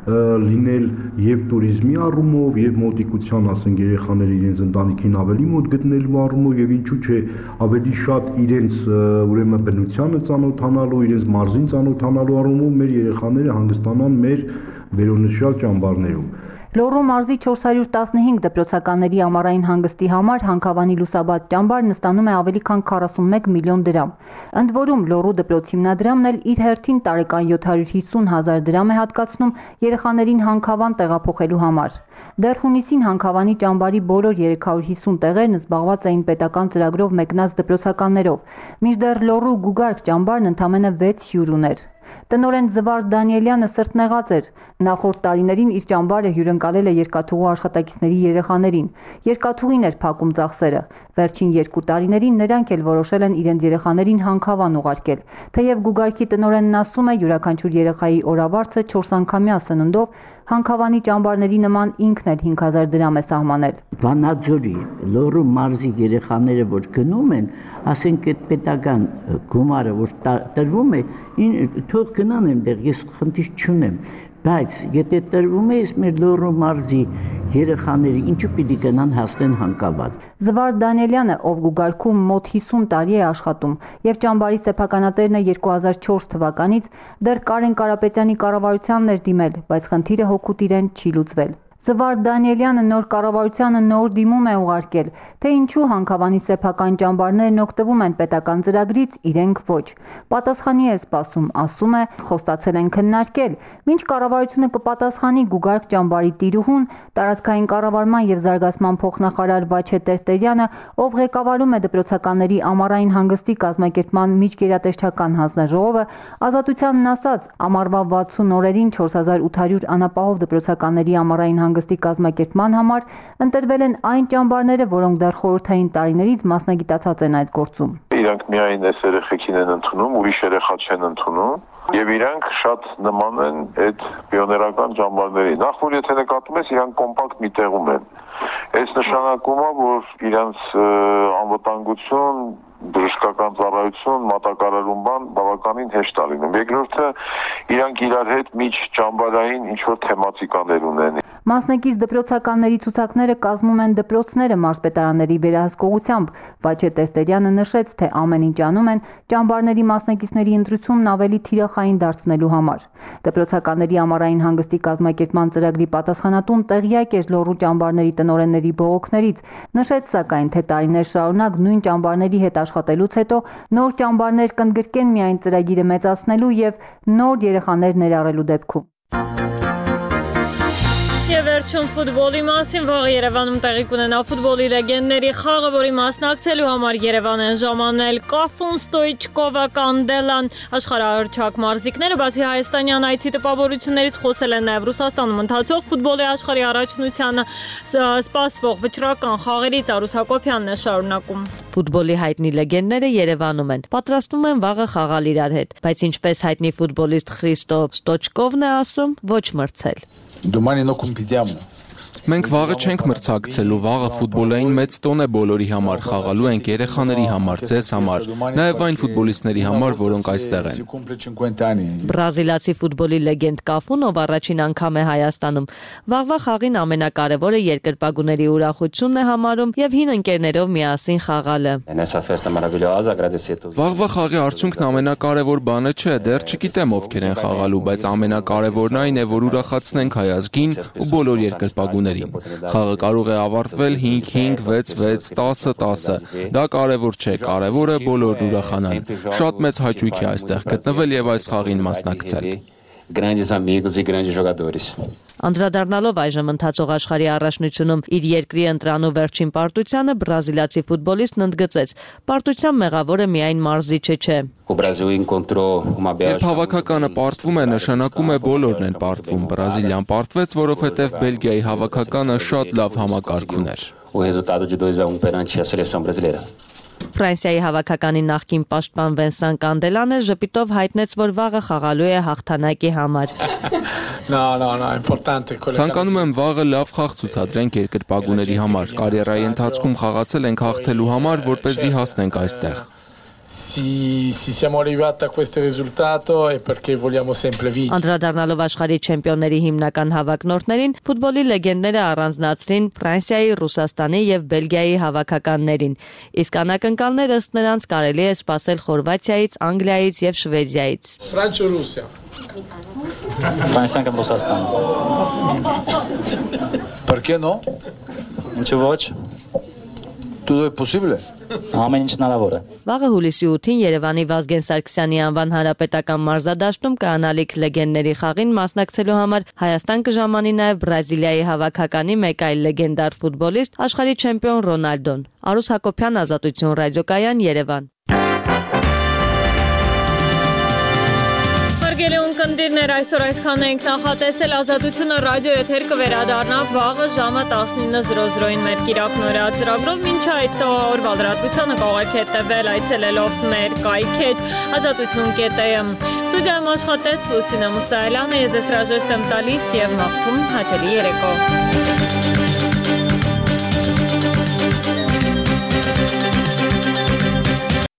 լինել եւ туриզմի առումով եւ մոտիկության, ասենք, երեխաները իրենց ընտանիքին ավելի մոտ գտնելու առումով եւ ինչու՞ չէ ավելի շատ իրենց ուրեմն բնությանը ծանոթանալու, իրենց մարզին ծանոթանալու առումով մեր երեխաները հանգստանան մեր վերոնշյալ ճամբարներում։ Լոռու մարզի 415 դպրոցականների ամառային հանգստի համար Հանքավանի լուսաբաց ճամբարն ստանում է ավելի քան 41 միլիոն դրամ։ Ընդ որում Լոռու դպրոցի հիմնադրամն էլ իր հերթին տարեկան 750,000 դրամ է հատկացնում երեխաներին Հանքավան տեղափոխելու համար։ Դեռ հունիսին Հանքավանի ճամբարի բոլոր 350 տեղերն զբաղված էին պետական ծրագրով մեկնած դպրոցականներով, մինչդեռ Լոռու Գուգարք ճամբարն ընդամենը 6 հյուր ուներ։ Տնօրեն Զվարթ Դանիելյանը սրտնեղած էր։ Նախորդ տարիներին իր ճամբարը հյուրընկալել է երկաթուղու աշխատակիցների երեխաներին։ Երկաթուղին էր փակում ծախսերը։ Վերջին 2 տարիներին նրանք էլ որոշել են իրենց երեխաներին Հանքավան ուղարկել։ Թեև Գուգարքի տնօրենն ասում է, յուրաքանչյուր երեխայի օրավարձը 4 անգամյա սննդով Հանքավանի ճամբարների նման ինքն էլ 5000 դրամ է սահմանել։ Վանաձորի Լոռու մարզի երեխաները որ գնում են, ասենք այդ պետական գումարը որ տրվում է, թող գնան այնտեղ, ես խնդիր չունեմ, բայց եթե տրվում է մեր Լոռու մարզի երեխաները ինչու պիտի գնան հասնեն Հանքավան։ Զվարթ Դանիելյանը, ով Գուգարքում մոտ 50 տարի է աշխատում եւ ճամբարի սեփականատերն է 2004 թվականից, դեռ Կարեն Կարապետյանի կառավարությանն էր դիմել, բայց խնդիրը հօգուտ իրեն չի լուծվել։ Զվարթ Դանիելյանը նոր կառավարությանը նոր դիմում է ուղարկել, թե ինչու Հանքավանի սեփական ճամբարներն օգտվում են պետական ծրագրից, իրենք ոչ։ Պատասխանի է սպասում, ասում է, խոստացել են քննարկել, մինչ կառավարությունը կպատասխանի Գուգարք ճամբարի տիրուհուն, տարածքային կառավարման եւ զարգացման փոխնախարար Վաչե Տերտերյանը, ով ղեկավարում է դպրոցականների ամառային հանգստի կազմակերպման միջգերատեսչական հանձնաժողովը, Ազատությանն ասաց, ամառվա 60 օրերին 4800 անապահով դպրոցականների ամառային հանգստի կազմակերպման համար ընտրվել են այն ճամբարները, որոնք դեռ խորհրդային տարիներից մասնագիտացած են այս գործում։ Իրանք միայն այս երեխեքին են ընդունում, ուրիշ երեխա չեն ընդունում, եւ իրանք շատ նման են այդ պիոներական ճամբարներին։ Նախ որ եթե նկատում ես, իրանք կոմպակտ մի տեղում են։ Այս նշանակում է, որ իրանք անվտանգություն, բժշկական ծառայություն, մատակարարում բան բավականին հեշտ է լինում։ Երկրորդը, իրանք իրար հետ միջ ճամբարային ինչ որ թեմատիկաներ ունեն։ Մասնակից դպրոցականների ցուցակները կազմում են դպրոցները մարզպետարանների վերահսկողությամբ։ Վաչե Տերտերյանը նշեց, թե ամեն ինչ անում են ճամբարների մասնակիցների ընտրությունն ավելի թիրախային դարձնելու համար։ Դպրոցականների ամառային հանգստի կազմակերպման ծրագրի պատասխանատուն տեղյակ էր Լոռու ճամբարների տնօրենների բողոքներից, նշեց սակայն, թե տարիներ շարունակ նույն ճամբարների հետ աշխատելուց հետո նոր ճամբարներ կընդգրկեն միայն ծրագիրը մեծացնելու եւ նոր երեխաներ ներառելու դեպքում։ Եվ վերջում ֆուտբոլի մասին, վաղը Երևանում տեղի կունենա ֆուտբոլի լեգենդների խաղը, որի մասնակցելու համար Երևան են ժամանել Կաֆուն, Ստոյչկովը, Կանդելան, աշխարհահռչակ մարզիկները, բացի հայաստանյան այցի տպավորություններից խոսել են նաև Ռուսաստանում ընթացող ֆուտբոլի աշխարհի առաջնությանը սպասվող վճռական խաղերից Արուս Հակոբյանն է շարունակում։ Ֆուտբոլի հայտնի լեգենդները Երևանում են, պատրաստվում են վաղը խաղալ իրար հետ, բայց ինչպես հայտնի ֆուտբոլիստ Խրիստո Ստոչկովն է ասում, ոչ մրցել։ Domani no competiamo. Մենք վաղը չենք մրցակցելու, վաղը ֆուտբոլային մեծ տոն է բոլորի համար, խաղալու ենք երեխաների համար, ձեզ համար, նաև այն ֆուտբոլիստների համար, որոնք այստեղ են։ Բրազիլացի ֆուտբոլի լեգենդ Կաֆուն, ով առաջին անգամ է Հայաստանում, վաղվա խաղին ամենակարևորը երկրպագուների ուրախությունն է համարում եւ հին ընկերներով միասին խաղալը։ Վաղվա խաղի արդյունքն ամենակարևոր բանը չէ, դեռ չգիտեմ ովքեր են խաղալու, բայց ամենակարևորն այն է, որ ուրախացնենք հայ ազգին ու բոլոր երկրպագուներին։ Խաղը կարող է ավարտվել 5-5, 6-6, 10-10։ Դա կարևոր չէ, կարևորը բոլորն ուրախանան։ Շատ մեծ հաճույք է այստեղ գտնվել եւ այս խաղին մասնակցել։ grandes amigos e grandes jogadores. Անդրադառնալով այժմ ընթացող աշխարհի առաջնությունում իր երկրի ընտրանու վերջին պարտությանը բրազիլացի ֆուտբոլիստն ընդգծեց. Պարտության մեղավորը միայն մարզիչը չէ։ Երբ հավաքականը պարտվում է, նշանակում է բոլորն են պարտվում։ Բրազիլիան պարտվեց, որովհետև Բելգիայի հավաքականը շատ լավ համակարգ ուներ։ O resultado de 2-1 perante a seleção brasileira. Ֆրանսիայի հավաքականի նախկին պաշտպան Վենսան Կանդելանը ժպիտով հայտնեց, որ վաղը խաղալու է հաղթանակի համար։ Ցանկանում եմ վաղը լավ խաղ ցուցադրենք երկրպագուների համար։ Կարիերայի ընթացքում խաղացել ենք հաղթելու համար, որպեսզի հասնենք այստեղ։ Si siamo arrivati a questo risultato è perché vogliamo sempre vincere. Անդրադառնալով աշխարհի չեմպիոնների հիմնական հավաքնորդներին, ֆուտբոլի լեգենդները առանձնացրին Ֆրանսիայի, Ռուսաստանի եւ Բելգիայի հավաքականներին։ Իսկ անակնկալներ ըստ նրանց կարելի է սպասել Խորվաթիայից, Անգլիայից եւ Շվեդիայից։ Ֆրանսիա-Ռուսիա։ Ֆրանսիան կամ Ռուսաստան։ Perché no? Ինչու ոչ։ Tutto è possibile. Ամեն ինչ հնարավոր է։ Վաղը հուլիսի 8-ին Երևանի Վազգեն Սարգսյանի անվան հանրապետական մարզադաշտում կանալիք լեգենդների խաղին մասնակցելու համար Հայաստան կժամանի նաև Բրազիլիայի հավաքականի մեկ այլ լեգենդար ֆուտբոլիստ, աշխարհի չեմպիոն Ռոնալդոն։ Արուս Հակոբյան, Ազատություն ռադիոկայան, Երևան։ Հարգելի ունկնդիրներ, այսօր այսքան ենք նախատեսել։ Ազատությունը ռադիո եթեր կվերադառնա վաղը ժամը 19:00-ին մեր կիրակն օրացրագրով։ Մինչ այդ օրվա լրատվությանը կարող եք հետևել այցելելով մեր կայքեր azatutun.am։ Ստուդիայում աշխատեց Լուսինե Մուսայելյանը, ես հրաժեշտ եմ տալիս եւ մաղթում հաճելի երեկո։